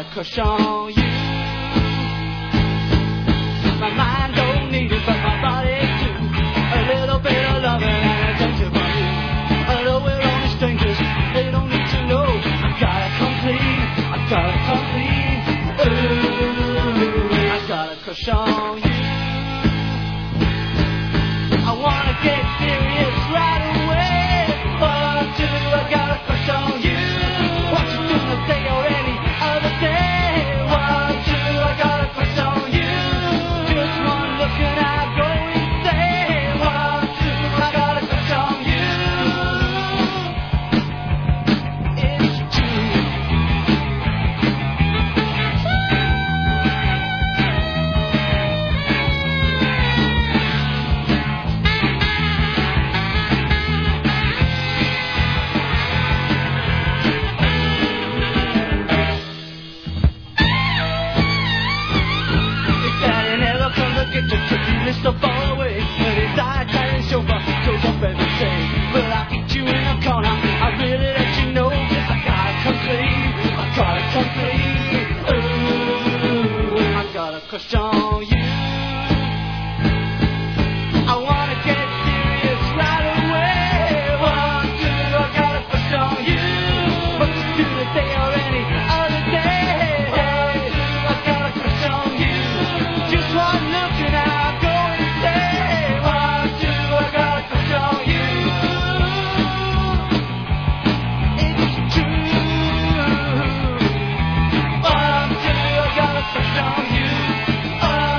got a crush on you. My mind don't need it, but my body do. A little bit of loving and attention from you. Although we're only strangers, they don't need to know. I gotta come clean, I gotta come clean. Ooh, I got a crush on you. I wanna get serious right away. One, two, I got a crush on you. What you gonna say or any other day? One, two, I got a crush on you. Just one look and I go insane. One, two, I got a crush on you. It's true. If Daddy never comes to get the tricky list so far away, but his eye-tight chauffeur shows up every day. Well, I'll get you in a corner, I really let you know. I gotta come clean, I gotta come clean. Ooh, I got a crush on you. I wanna get serious right away. One, two, I got a crush on you. What you do today or any other day? One, two, I got a crush on you. Just one look and I'll go insane. One, two, I got a crush on you. It's true. One, two, I got a crush on you. One,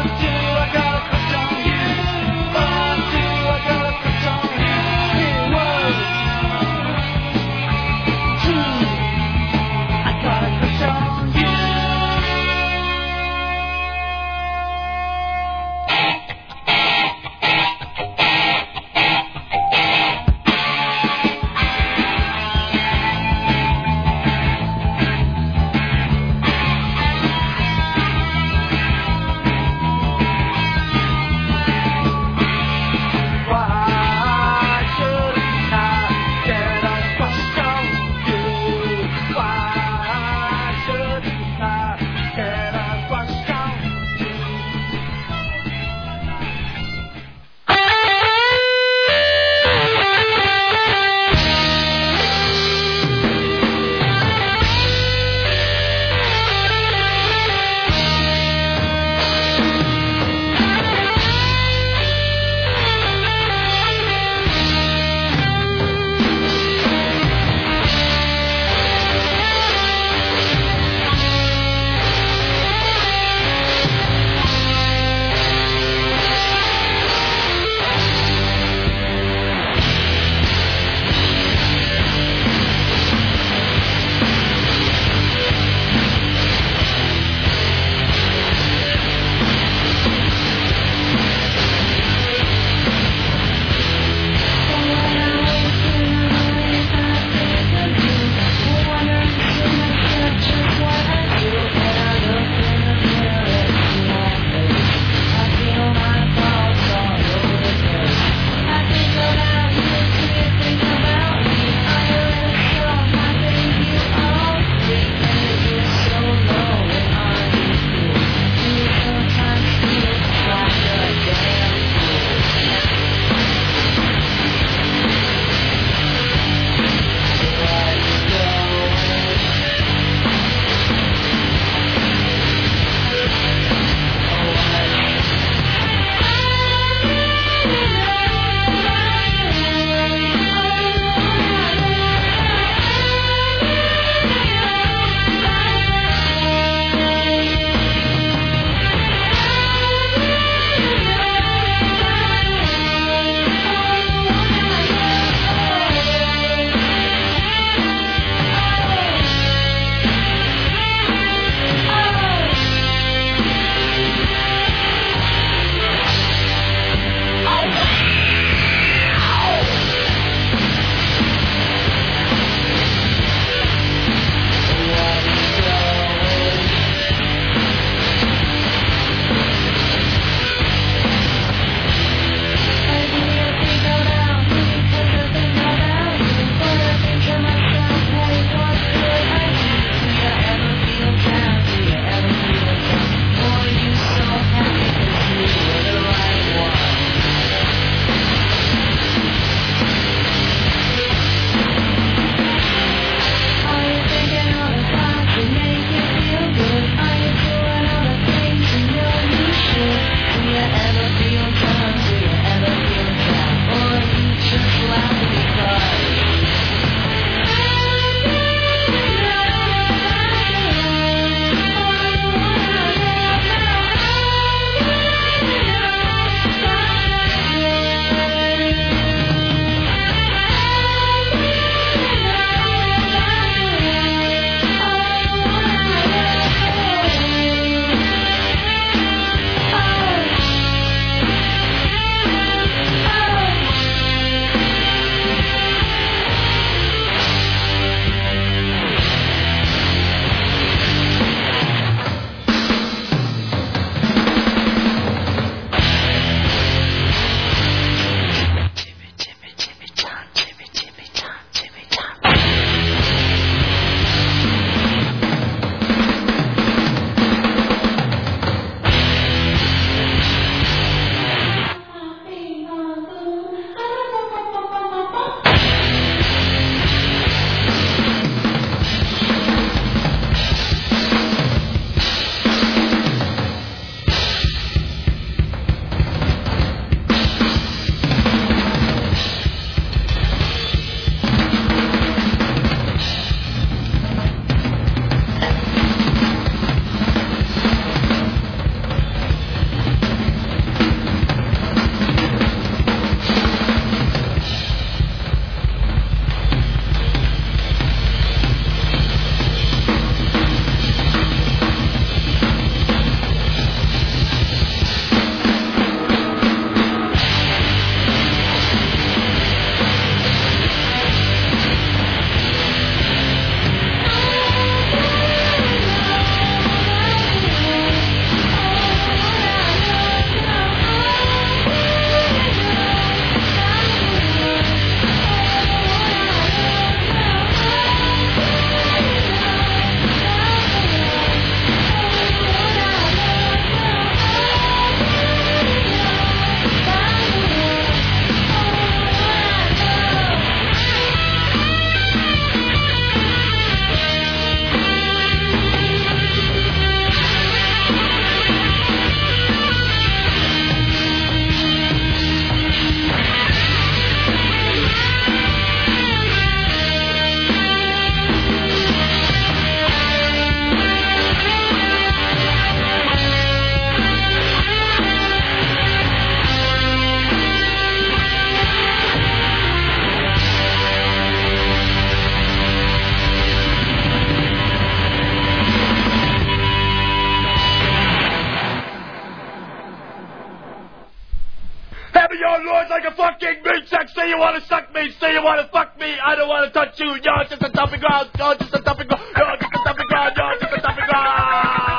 You're like a fucking meat sack. Say you want to suck me. Say you want to fuck me. I don't want to touch you. You're just a dumping ground. You're just a dumping ground. You're just a dumping ground. You're just a dumping ground.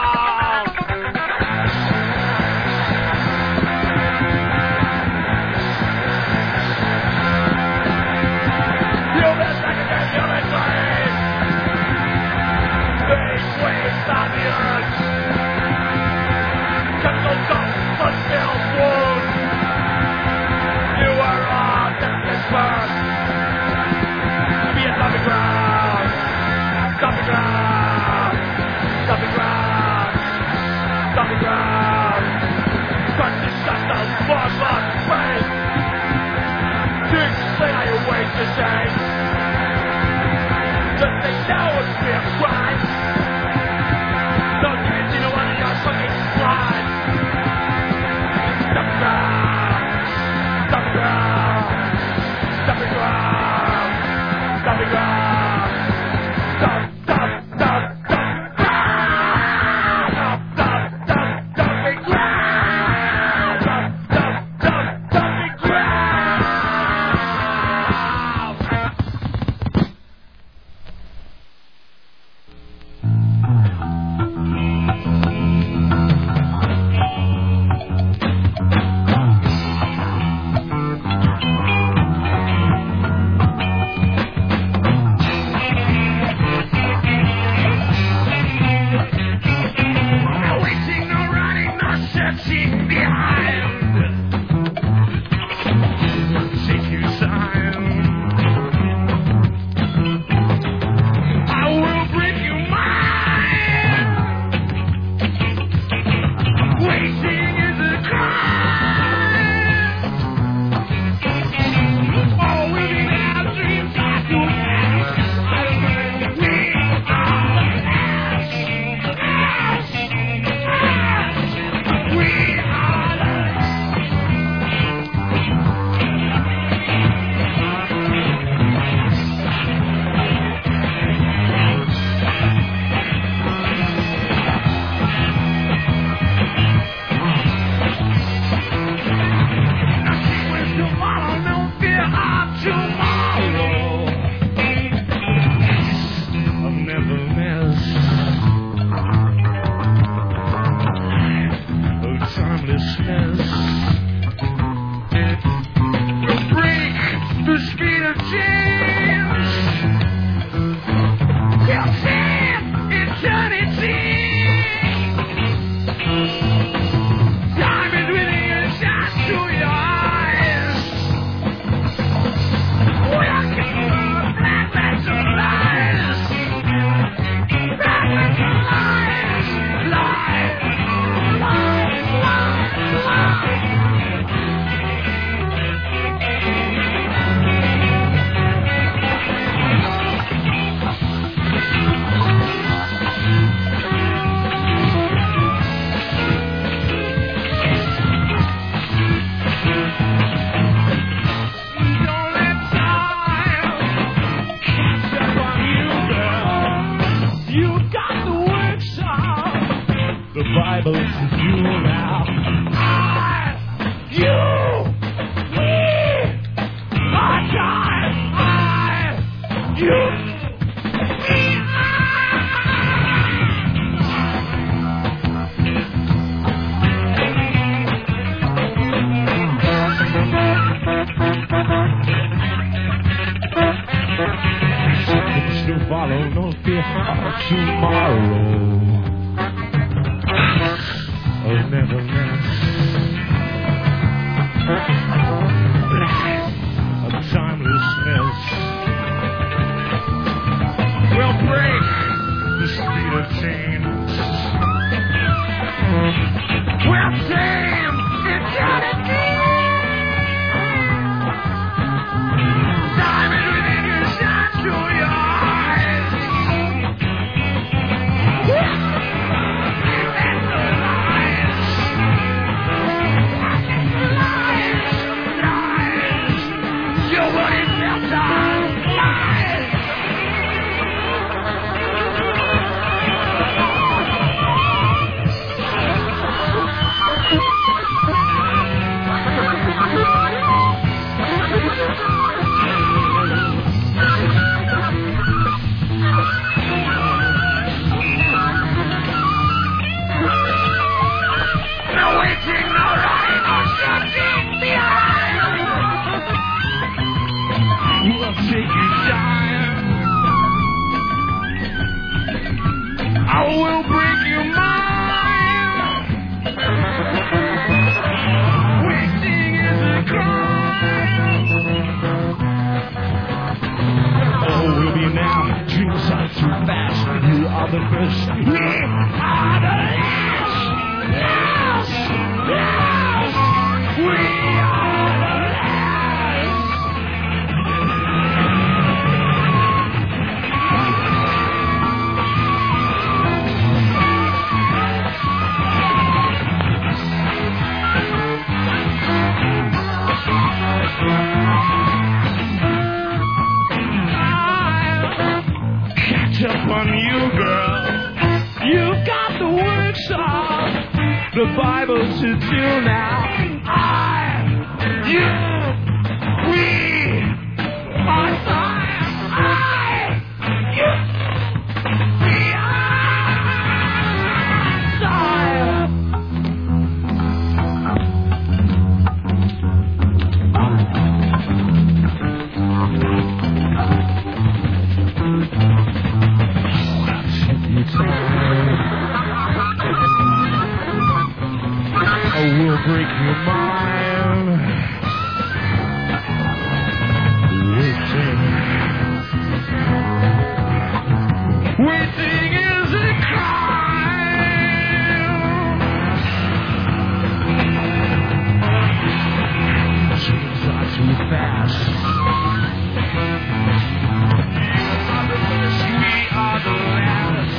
Human secondary, human slaves. Being slaves on the earth. Chemical dust, blood-filled wounds. You are all deathless birds. Be a dumping ground. Dumping ground. Dumping ground. Dumping ground. Crush the dust of blood-lost brains. Dig say how you waste your days. Just they know it's real crime. Don't give it to no one of your fucking lies. Dumping ground. Dumping ground. Dumping ground. Dumping ground. Dump, dump, dump, dump, dump, dump, dump, dumping ground. Dump, dump, dump, dumping ground. Waiting, no running, no searching behind. Take your time. I will break your mind. Waiting is a crime. All within our dreams are to end. We are ash, ash, ash. We are nothing with tomorrow, no fear of tomorrow. I've never missed of timelessness. We'll break the speed of change. We'll save eternity. Time is within a shot to your eyes. We'll keep our black lights of lies. Black lights of lies. Lies. Lies. Lies. Lies. Don't let time catch up on you, girl. You got the works of the Bible to do now. I, you, we, our time. I, you, we, Something's to follow, no fear of tomorrow. I've never missed of timelessness. We'll break the speed of change. We'll tame eternity. Time is within your shot to your eyes. song the Bible should do now. I, you, we are science. I, you, we are science. I will break your mind. Waiting. Waiting is a crime. Dreams are too fast. Are the first, we are the last.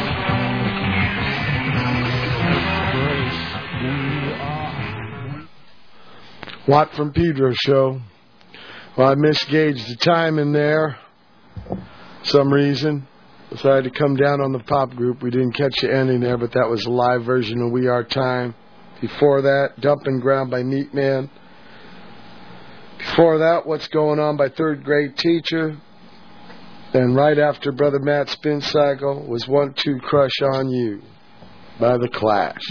Watt from Pedro show. Well, I misgauged the time in there. Some reason. Decided to come down on the pop group. We didn't catch the ending there, but that was a live version of We Are Time. Before that, Dumping Ground by Meatman. Before that, What's Going On by Third Grade Teacher. Then right after Brother Matt Spin Cycle was Want to Crush on You by The Clash.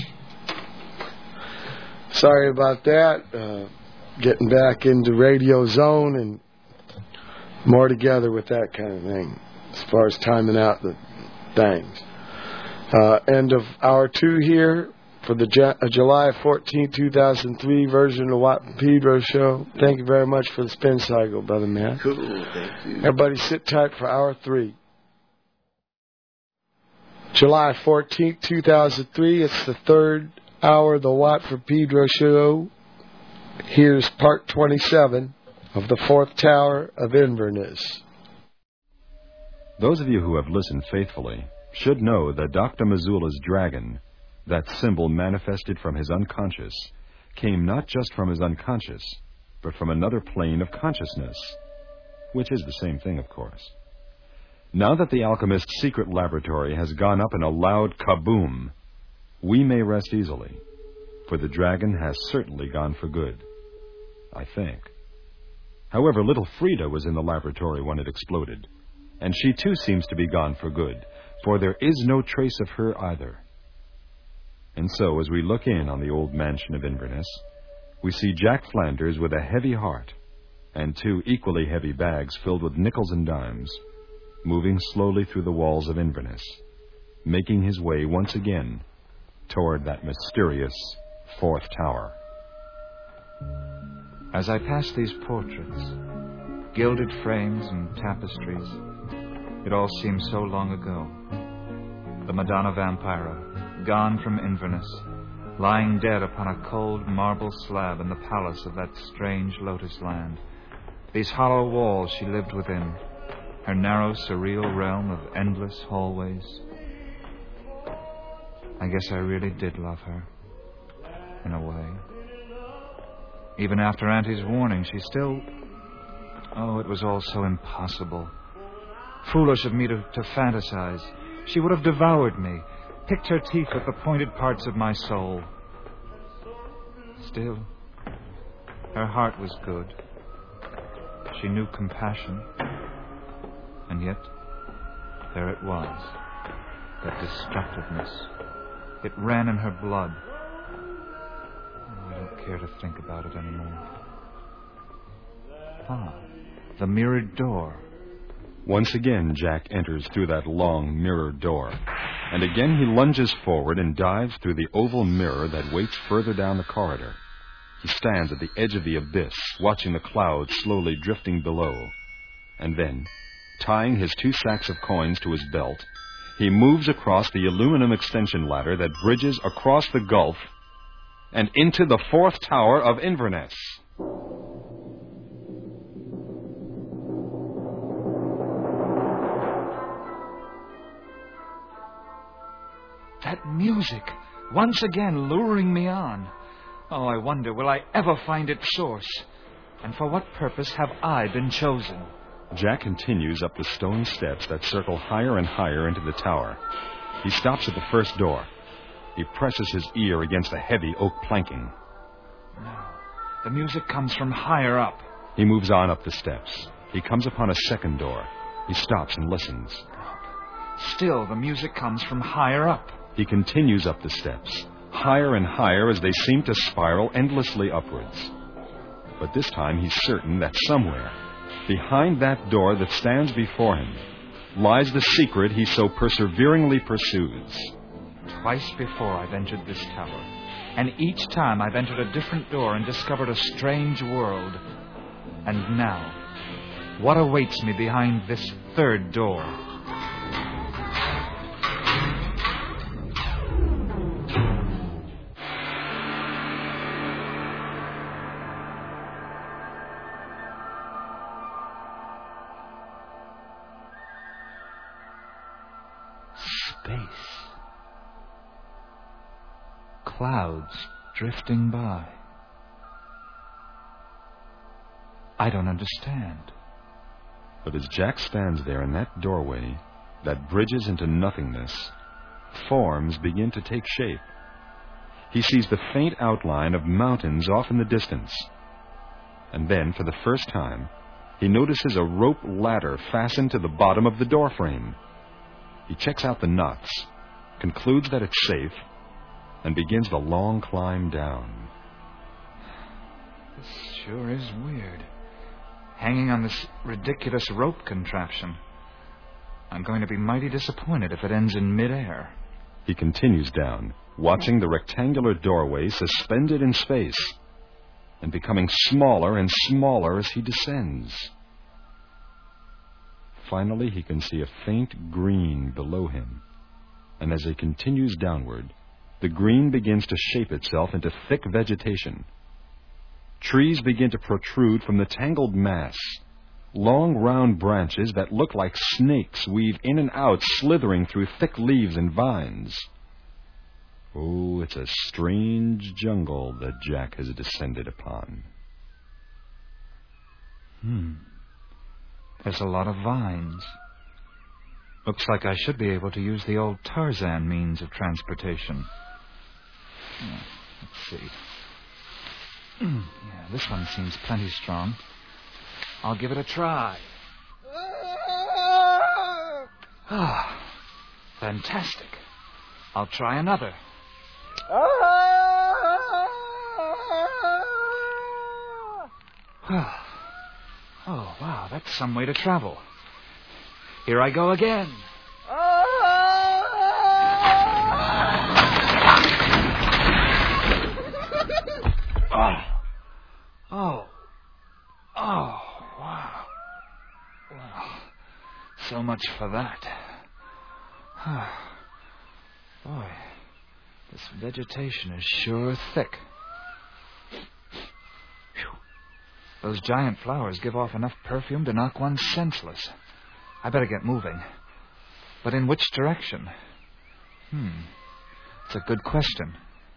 Sorry about that. Uh, getting back into Radio Zone and more together with that kind of thing as far as timing out the things. Uh, end of hour two here for the J- uh, July fourteenth, two thousand three version of Watt and Pedro show. Thank you very much for the spin cycle, Brother Matt. Cool, thank you. Everybody sit tight for hour three. July fourteenth, two thousand three. It's the third hour of the Watt for Pedro show. Here's part twenty-seven of the Fourth Tower of Inverness. Those of you who have listened faithfully should know that Doctor Missoula's dragon, that symbol manifested from his unconscious, came not just from his unconscious, but from another plane of consciousness, which is the same thing, of course. Now that the alchemist's secret laboratory has gone up in a loud kaboom, we may rest easily, for the dragon has certainly gone for good, I think. However, little Frida was in the laboratory when it exploded, and she too seems to be gone for good, for there is no trace of her either. And so, as we look in on the old mansion of Inverness, we see Jack Flanders with a heavy heart and two equally heavy bags filled with nickels and dimes, moving slowly through the walls of Inverness, making his way once again toward that mysterious Fourth Tower. As I pass these portraits, gilded frames and tapestries, it all seems so long ago. The Madonna Vampira, gone from Inverness, lying dead upon a cold marble slab in the palace of that strange lotus land. These hollow walls she lived within, her narrow, surreal realm of endless hallways. I guess I really did love her, in a way. Even after Auntie's warning, she still... Oh, it was all so impossible. Foolish of me to, to fantasize. She would have devoured me, picked her teeth with the pointed parts of my soul. Still, her heart was good. She knew compassion. And yet, there it was, that destructiveness. It ran in her blood. I don't care to think about it anymore. Ah, the mirrored door. Once again, Jack enters through that long mirrored door. And again he lunges forward and dives through the oval mirror that waits further down the corridor. He stands at the edge of the abyss, watching the clouds slowly drifting below. And then, tying his two sacks of coins to his belt, he moves across the aluminum extension ladder that bridges across the gulf and into the Fourth Tower of Inverness. That music, once again luring me on. Oh, I wonder, will I ever find its source? And for what purpose have I been chosen? Jack continues up the stone steps that circle higher and higher into the tower. He stops at the first door. He presses his ear against the heavy oak planking. No. The music comes from higher up. He moves on up the steps. He comes upon a second door. He stops and listens. Still, the music comes from higher up. He continues up the steps, higher and higher as they seem to spiral endlessly upwards. But this time he's certain that somewhere, behind that door that stands before him, lies the secret he so perseveringly pursues. Twice before I've entered this tower, and each time I've entered a different door and discovered a strange world. And now, what awaits me behind this third door? Space. Clouds drifting by. I don't understand. But as Jack stands there in that doorway that bridges into nothingness, forms begin to take shape. He sees the faint outline of mountains off in the distance. And then, for the first time, he notices a rope ladder fastened to the bottom of the doorframe. He checks out the knots, concludes that it's safe, and begins the long climb down. This sure is weird. Hanging on this ridiculous rope contraption. I'm going to be mighty disappointed if it ends in midair. He continues down, watching the rectangular doorway suspended in space, and becoming smaller and smaller as he descends. Finally, he can see a faint green below him, and as he continues downward, the green begins to shape itself into thick vegetation. Trees begin to protrude from the tangled mass. Long, round branches that look like snakes weave in and out, slithering through thick leaves and vines. Oh, it's a strange jungle that Jack has descended upon. Hmm. There's a lot of vines. Looks like I should be able to use the old Tarzan means of transportation. Yeah, let's see. Yeah, this one seems plenty strong. I'll give it a try. Ah, fantastic. I'll try another. Oh, wow, that's some way to travel. Here I go again. Oh. Oh. Oh, wow. Well, so much for that. Boy, this vegetation is sure thick. Whew. Those giant flowers give off enough perfume to knock one senseless. I better get moving. But in which direction? Hmm. It's a good question.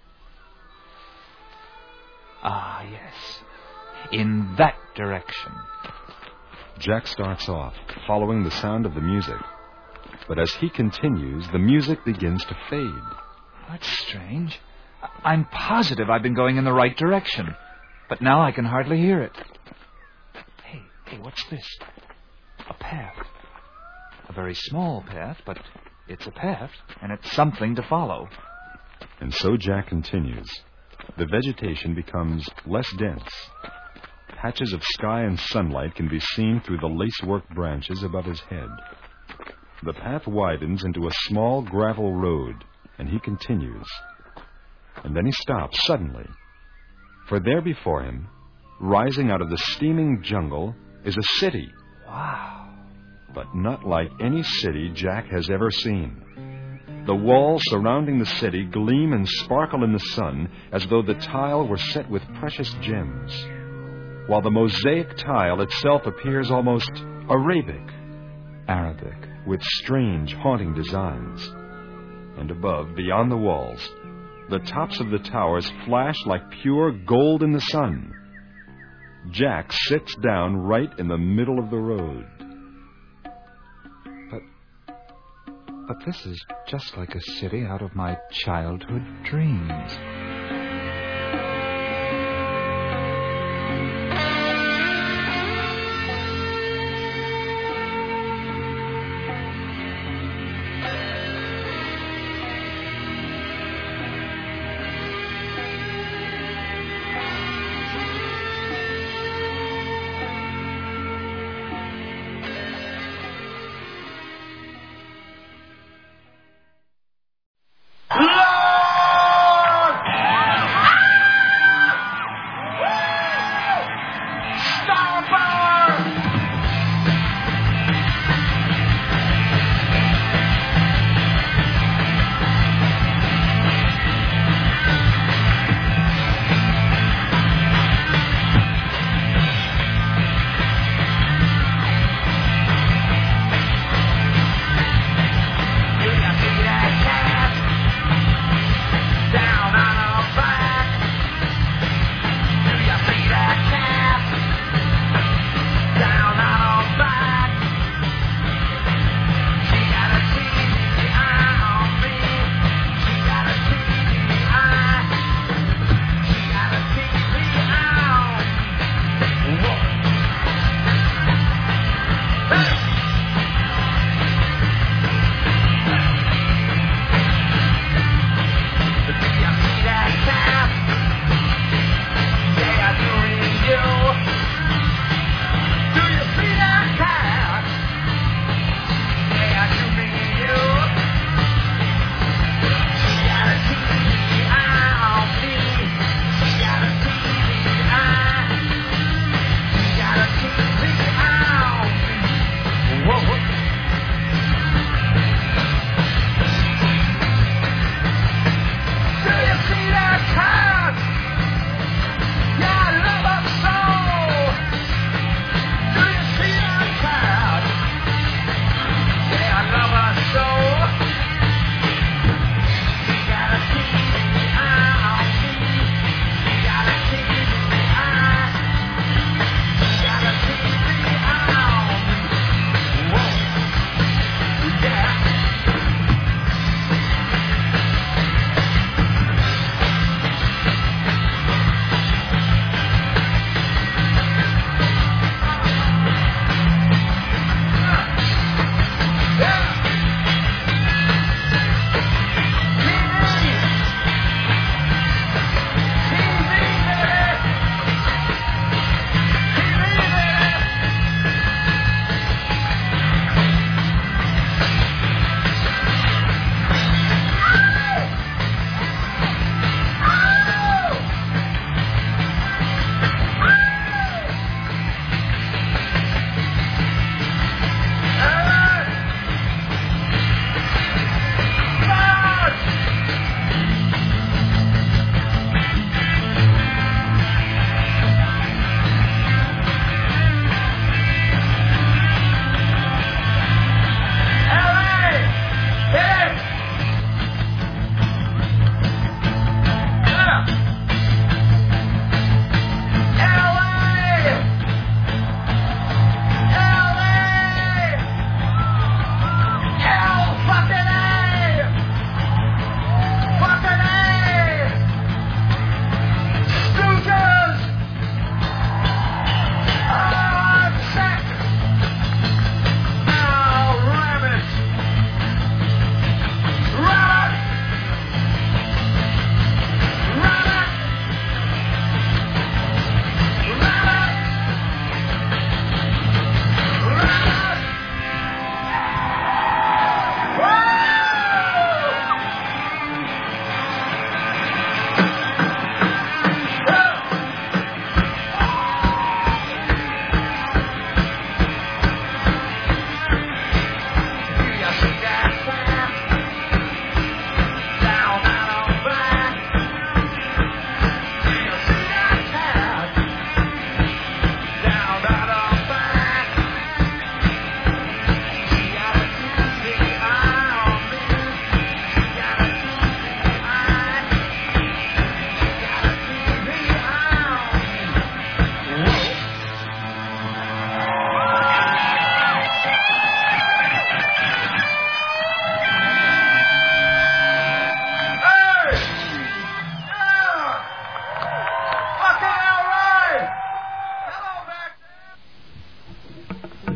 Ah, yes. In that direction. Jack starts off, following the sound of the music. But as he continues, the music begins to fade. That's strange. I- I'm positive I've been going in the right direction. But now I can hardly hear it. Hey, hey, what's this? A path. A very small path, but it's a path, and it's something to follow. And so Jack continues. The vegetation becomes less dense. Patches of sky and sunlight can be seen through the lacework branches above his head. The path widens into a small gravel road, and he continues. And then he stops suddenly. For there before him, rising out of the steaming jungle, is a city. Wow. But not like any city Jack has ever seen. The walls surrounding the city gleam and sparkle in the sun as though the tile were set with precious gems, while the mosaic tile itself appears almost Arabic, Arabic, with strange, haunting designs. And above, beyond the walls, the tops of the towers flash like pure gold in the sun. Jack sits down right in the middle of the road. But this is just like a city out of my childhood dreams.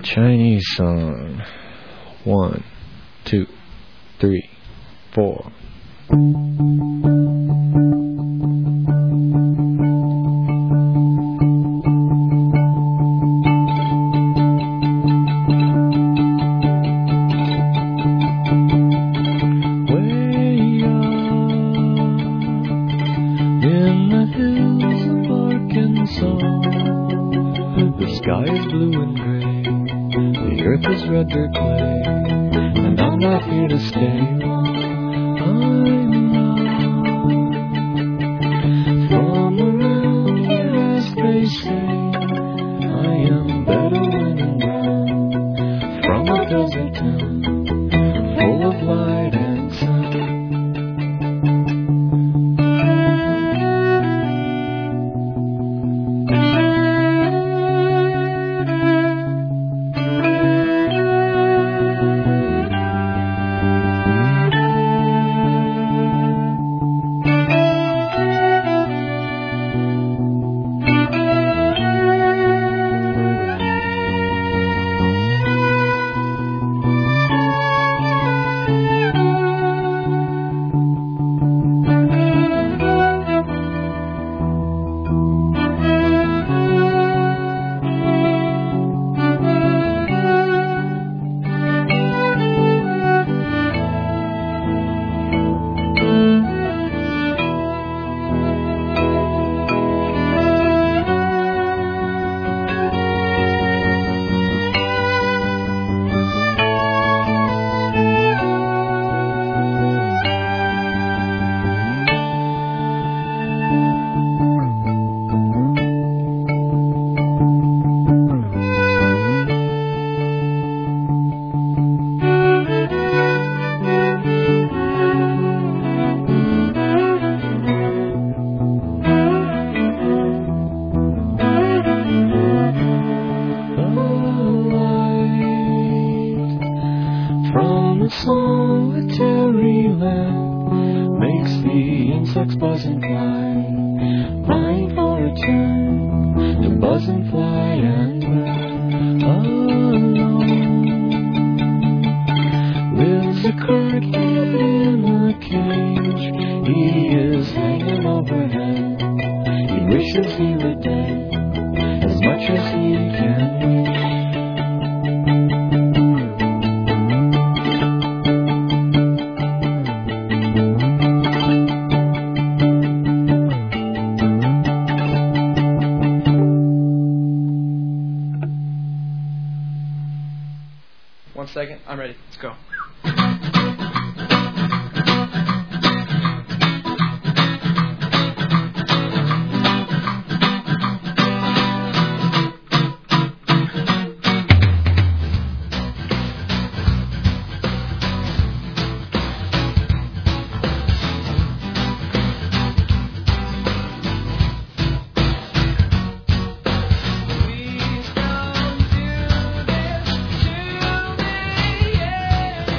Chinese song. One, two, three, four. One second. I'm ready. Let's go. Please don't do this to me, yeah.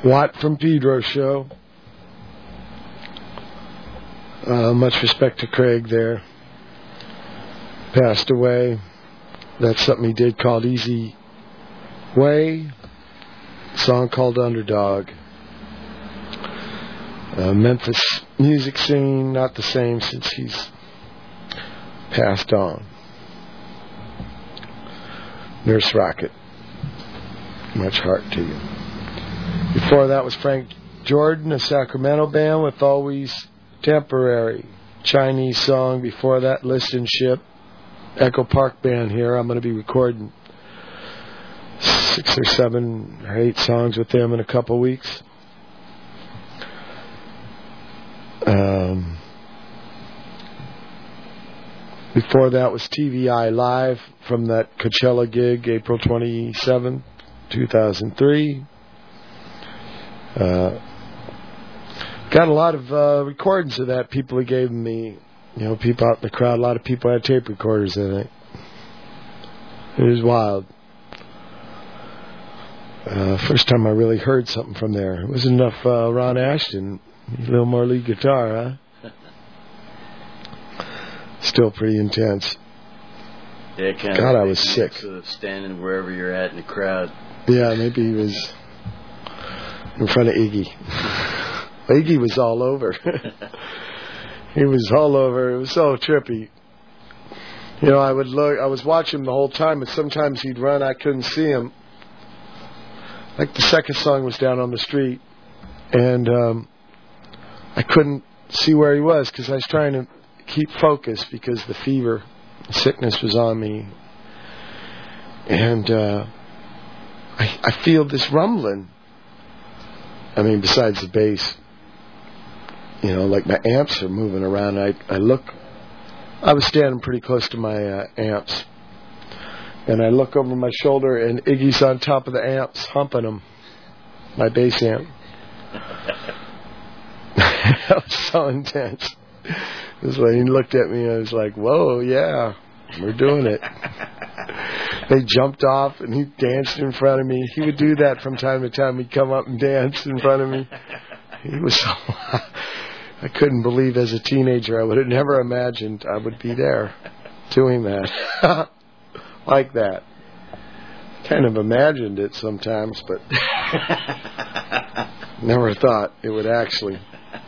Watt from Pedro show. Uh, much respect to Craig there. Passed away. That's something he did called Easy Way. A song called Underdog. Uh, Memphis music scene, not the same since he's passed on. Nurse Rocket. Much heart to you. Before that was Frank Jordan, a Sacramento band with Always Temporary. Chinese song. Before that, Listen Ship. Echo Park band here. I'm going to be recording six or seven or eight songs with them in a couple weeks. Um, before that was T V I Live from that Coachella gig, April twenty-seventh, two thousand three. Uh, got a lot of uh, recordings of that. People who gave me, you know, people out in the crowd. A lot of people had tape recorders, I think. It was wild. Uh, first time I really heard something from there. It wasn't enough uh, Ron Ashton. A little more lead guitar, huh? Still pretty intense. Yeah, kind God, of I was sick. Sort of standing wherever you're at in the crowd. Yeah, maybe he was in front of Iggy. Iggy was all over. He was all over. It was so trippy. You know, I would look. I was watching him the whole time, but sometimes he'd run. I couldn't see him. Like the second song was down on the street, and um, I couldn't see where he was because I was trying to keep focus because the fever, the sickness was on me. And uh, I, I feel this rumbling. I mean, besides the bass, you know, like my amps are moving around. I, I look, I was standing pretty close to my uh, amps. And I look over my shoulder, and Iggy's on top of the amps, humping them. My bass amp. That was so intense. It was like, he looked at me, and I was like, whoa, yeah, we're doing it. They jumped off, and he danced in front of me. He would do that from time to time. He'd come up and dance in front of me. He was so... I couldn't believe as a teenager, I would have never imagined I would be there doing that. Like that. Kind of imagined it sometimes, but never thought it would actually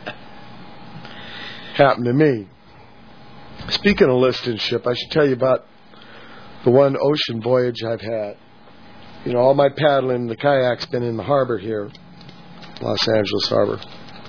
happen to me. Speaking of listing ship, I should tell you about the one ocean voyage I've had. You know, all my paddling, the kayak's been in the harbor here, Los Angeles Harbor.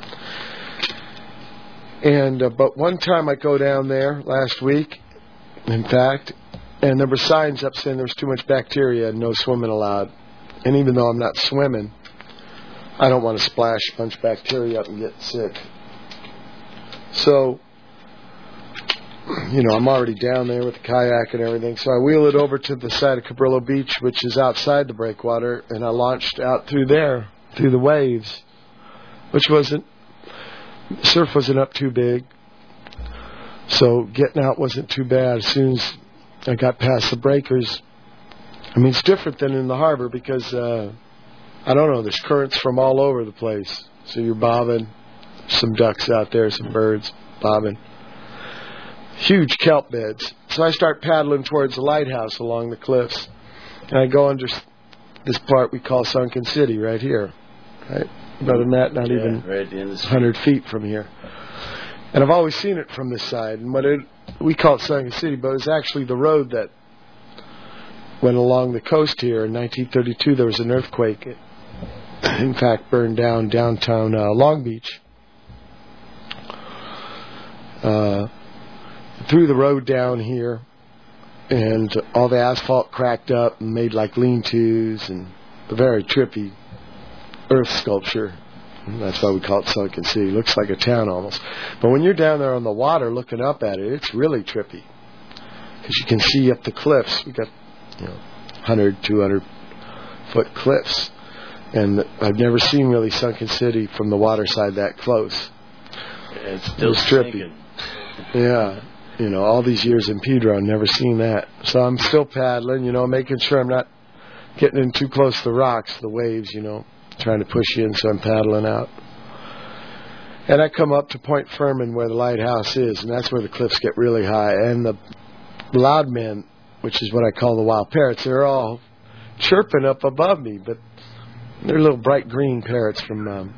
And uh, but one time I go down there last week, in fact, and there were signs up saying there was too much bacteria and no swimming allowed. And even though I'm not swimming, I don't want to splash a bunch of bacteria up and get sick. So, you know, I'm already down there with the kayak and everything. So I wheel it over to the side of Cabrillo Beach, which is outside the breakwater, and I launched out through there, through the waves, which wasn't, surf wasn't up too big. So getting out wasn't too bad. As soon as I got past the breakers, I mean, it's different than in the harbor because, uh, I don't know, there's currents from all over the place. So you're bobbing, some ducks out there, some birds bobbing. Huge kelp beds. So I start paddling towards the lighthouse along the cliffs. And I go under this part we call Sunken City right here. Right? Other than that, not yeah, even right in the one hundred feet from here. And I've always seen it from this side. And what it, we call it Sunken City, but it's actually the road that went along the coast here. In nineteen thirty-two, there was an earthquake. It, in fact, burned down downtown uh, Long Beach. Uh, through the road down here, and all the asphalt cracked up and made like lean-tos, and a very trippy earth sculpture. And that's why we call it Sunken City. It looks like a town almost. But when you're down there on the water looking up at it, it's really trippy. Because you can see up the cliffs. We got, you know, one hundred, two hundred foot cliffs. And I've never seen really Sunken City from the water side that close. Yeah, it's still it's trippy. sinking. Yeah. You know, all these years in Pedro, I've never seen that. So I'm still paddling, you know, making sure I'm not getting in too close to the rocks, the waves, you know. trying to push in, so I'm paddling out. And I come up to Point Furman where the lighthouse is, and that's where the cliffs get really high. And the loudmen, which is what I call the wild parrots, they're all chirping up above me, but they're little bright green parrots from um,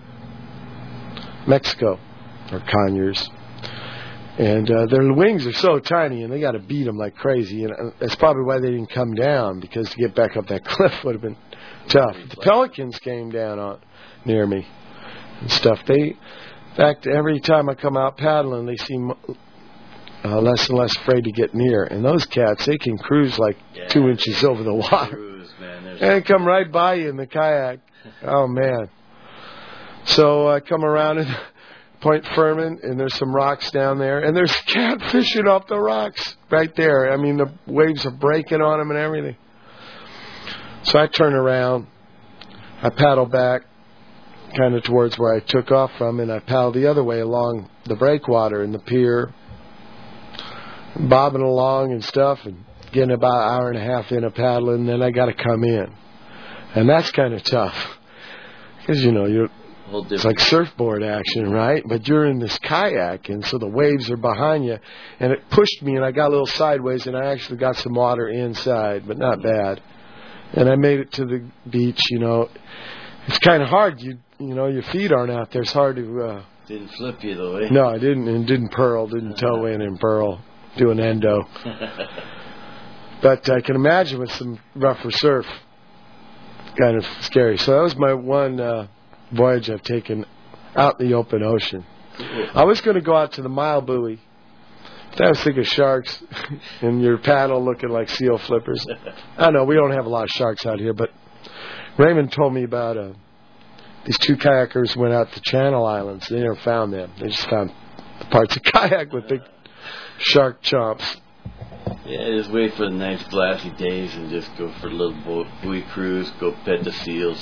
Mexico, or conures. And uh, their wings are so tiny, and they got to beat them like crazy. And uh, that's probably why they didn't come down, because to get back up that cliff would have been tough. The pelicans came down on near me and stuff. They, in fact, every time I come out paddling, they seem uh, less and less afraid to get near. And those cats, they can cruise like yeah, two inches over the water. Cruise, man. And they come right by you in the kayak. Oh, man. So I come around and Point Furman, and there's some rocks down there, and there's catfishing off the rocks right there. I mean, the waves are breaking on them and everything. So I turn around, I paddle back kind of towards where I took off from, and I paddle the other way along the breakwater and the pier, bobbing along and stuff, and getting about an hour and a half in of paddling, and then I got to come in. And that's kind of tough, because, you know, you're it's like surfboard action, right? But you're in this kayak, and so the waves are behind you. And it pushed me, and I got a little sideways, and I actually got some water inside, but not bad. And I made it to the beach, you know. It's kind of hard. You you know, your feet aren't out there. It's hard to... Uh, didn't flip you, though, eh? No, I didn't. And didn't pearl. Didn't toe in and pearl. Do an endo. But I can imagine with some rougher surf. Kind of scary. So that was my one... Uh, voyage I've taken out in the open ocean. I was going to go out to the mile buoy. I was thinking sharks and your paddle looking like seal flippers. I know we don't have a lot of sharks out here, but Raymond told me about uh, these two kayakers went out to Channel Islands. They never found them. They just found the parts of kayak with big shark chomps. Yeah, just wait for the nice glassy days and just go for a little boat buoy cruise, go pet the seals.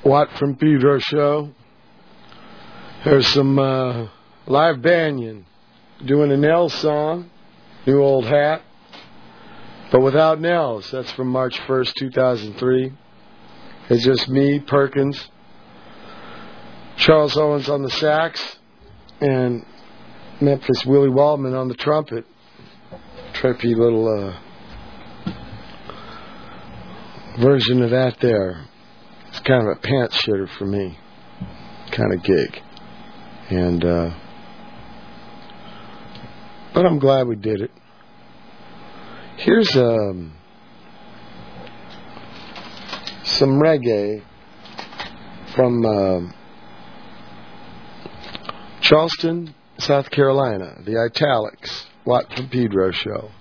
Watt from Pedro show. There's some uh, live banyan doing a Nels song, New Old Hat, but without Nels. That's from March first, two thousand three. It's just me, Perkins, Charles Owens on the sax, and Memphis Willie Waldman on the trumpet. Trippy little uh, version of that there. It's kind of a pants shitter for me kind of gig. And, uh, but I'm glad we did it. Here's um, some reggae from uh, Charleston, South Carolina, the Italics, Watt from Pedro show.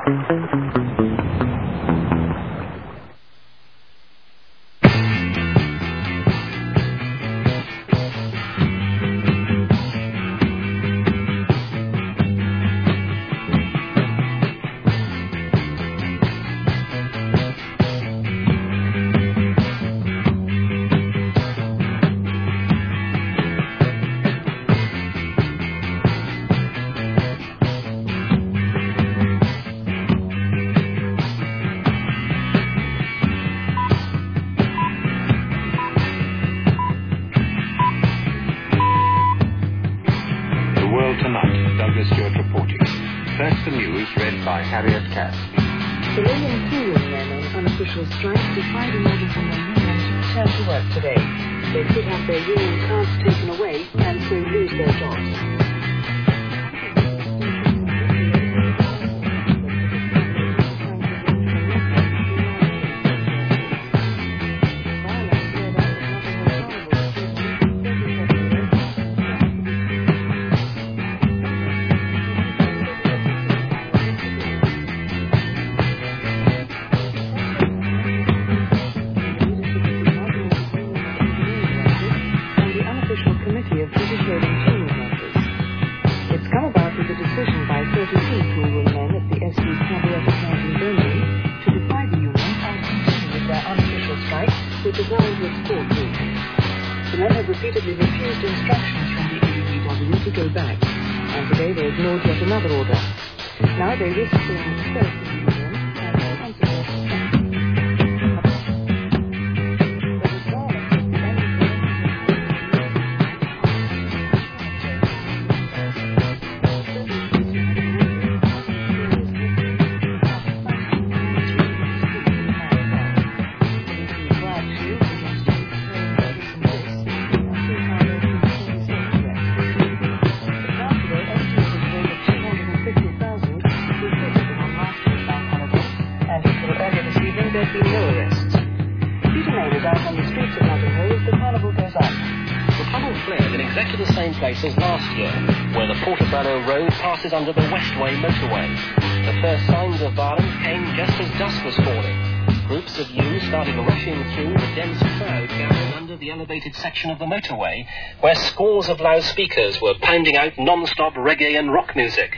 Harriet Cass. The William Keenan men on unofficial strike defied an order from the union to return to work today. They could have their union cards taken away and so lose their jobs. As last year, where the Portobello Road passes under the Westway motorway. The first signs of violence came just as dusk was falling. Groups of youths started rushing through the dense crowd gathering under the elevated section of the motorway, where scores of loudspeakers were pounding out non-stop reggae and rock music.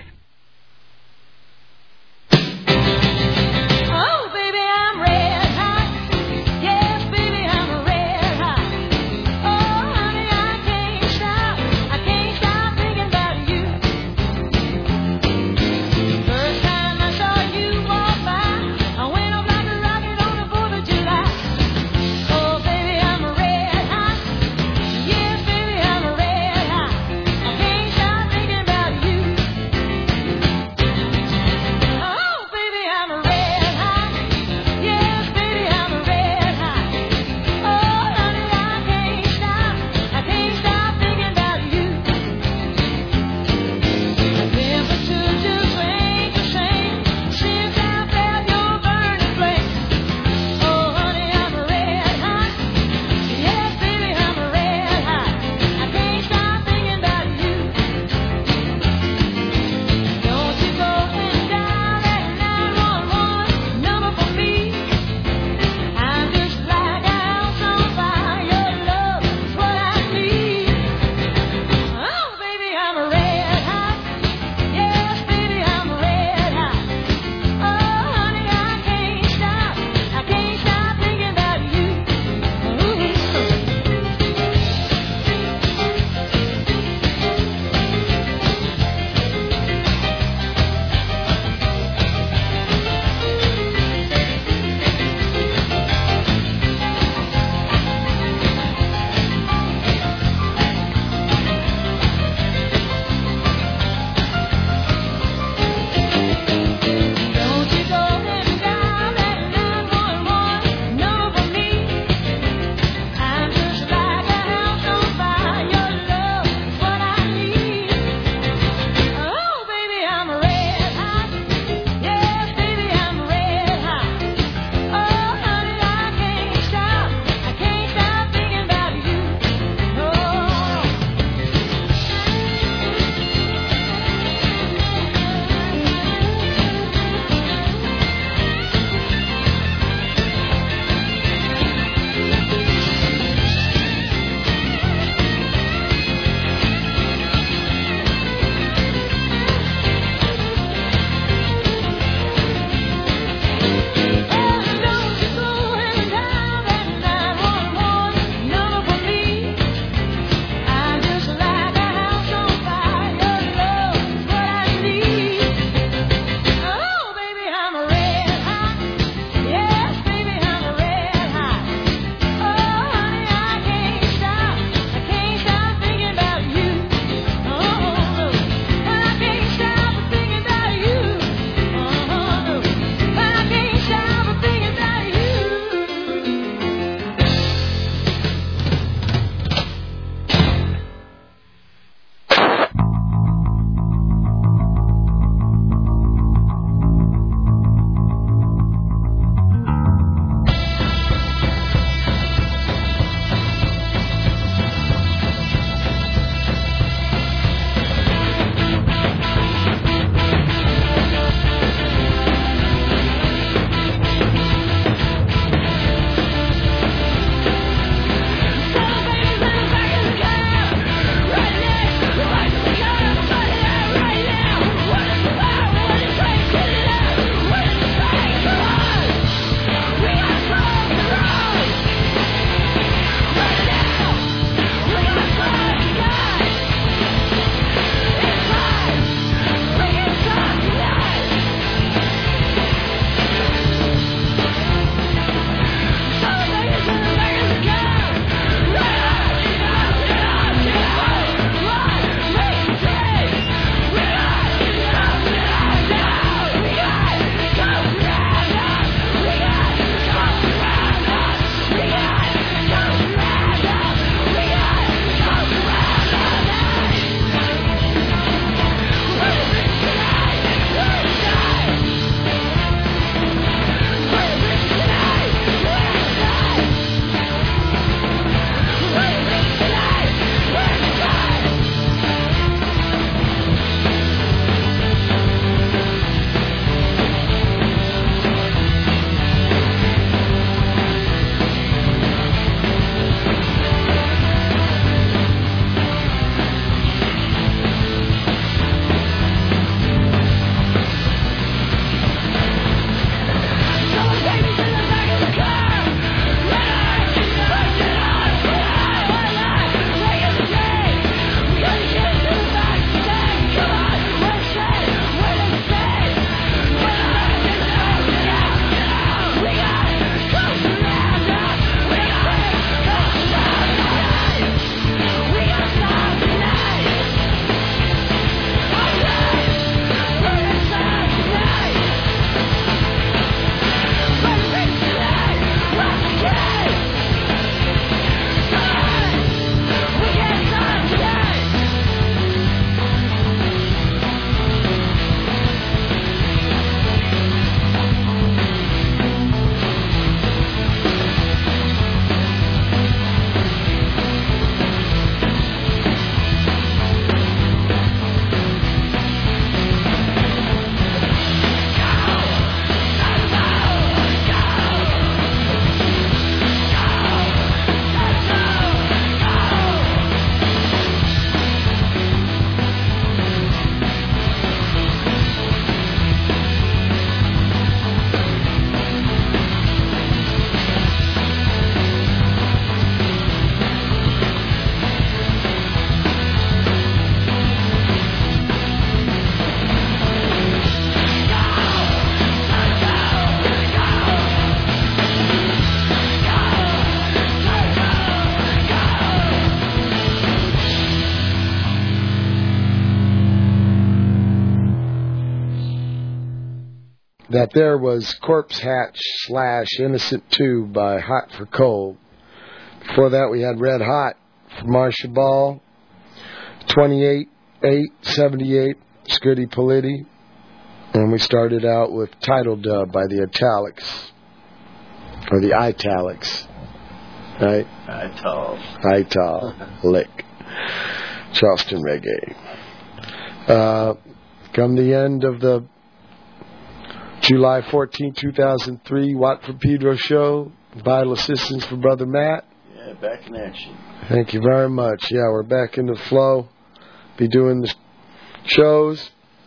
that there was Corpse Hatch slash Innocent two by Hot for Cold. Before that, we had Red Hot from Marcia Ball, twenty-eight eight seventy-eight, Scritti Politti, and we started out with Title Dub by the Italics, or the Italics, right? Ital. Ital, lick. Charleston Reggae. Uh, come the end of the July fourteenth, two thousand three Watford Pedro show. Vital assistance for Brother Matt. Yeah, back in action. Thank you very much. Yeah, we're back in the flow. Be doing the shows.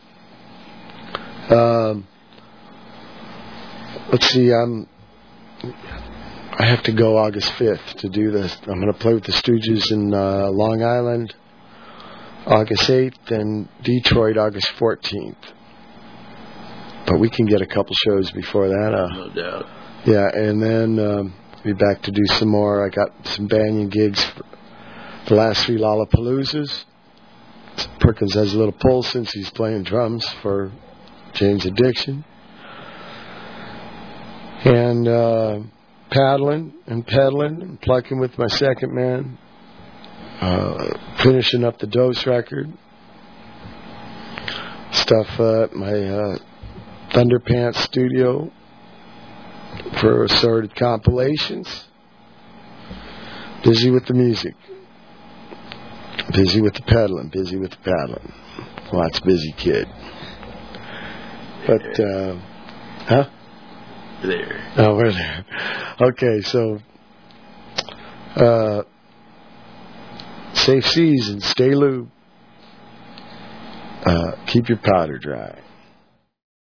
Um, let's see, I'm, I have to go August fifth to do this. I'm going to play with the Stooges in uh, Long Island August eighth and Detroit August fourteenth. But we can get a couple shows before that. Uh, no doubt. Yeah, and then um, be back to do some more. I got some Banyan gigs for the last three Lollapaloozas. Perkins has a little pull since he's playing drums for James Addiction. And uh, paddling and pedaling and plucking with my second man. Uh, finishing up the Dose record. Stuff uh, at my uh, Thunderpants studio for assorted compilations. Busy with the music. Busy with the pedaling. Busy with the paddling. Lots busy kid. But, uh, huh? There. Oh, we're there. Okay, so, uh, safe season. Stay lube. Uh, keep your powder dry.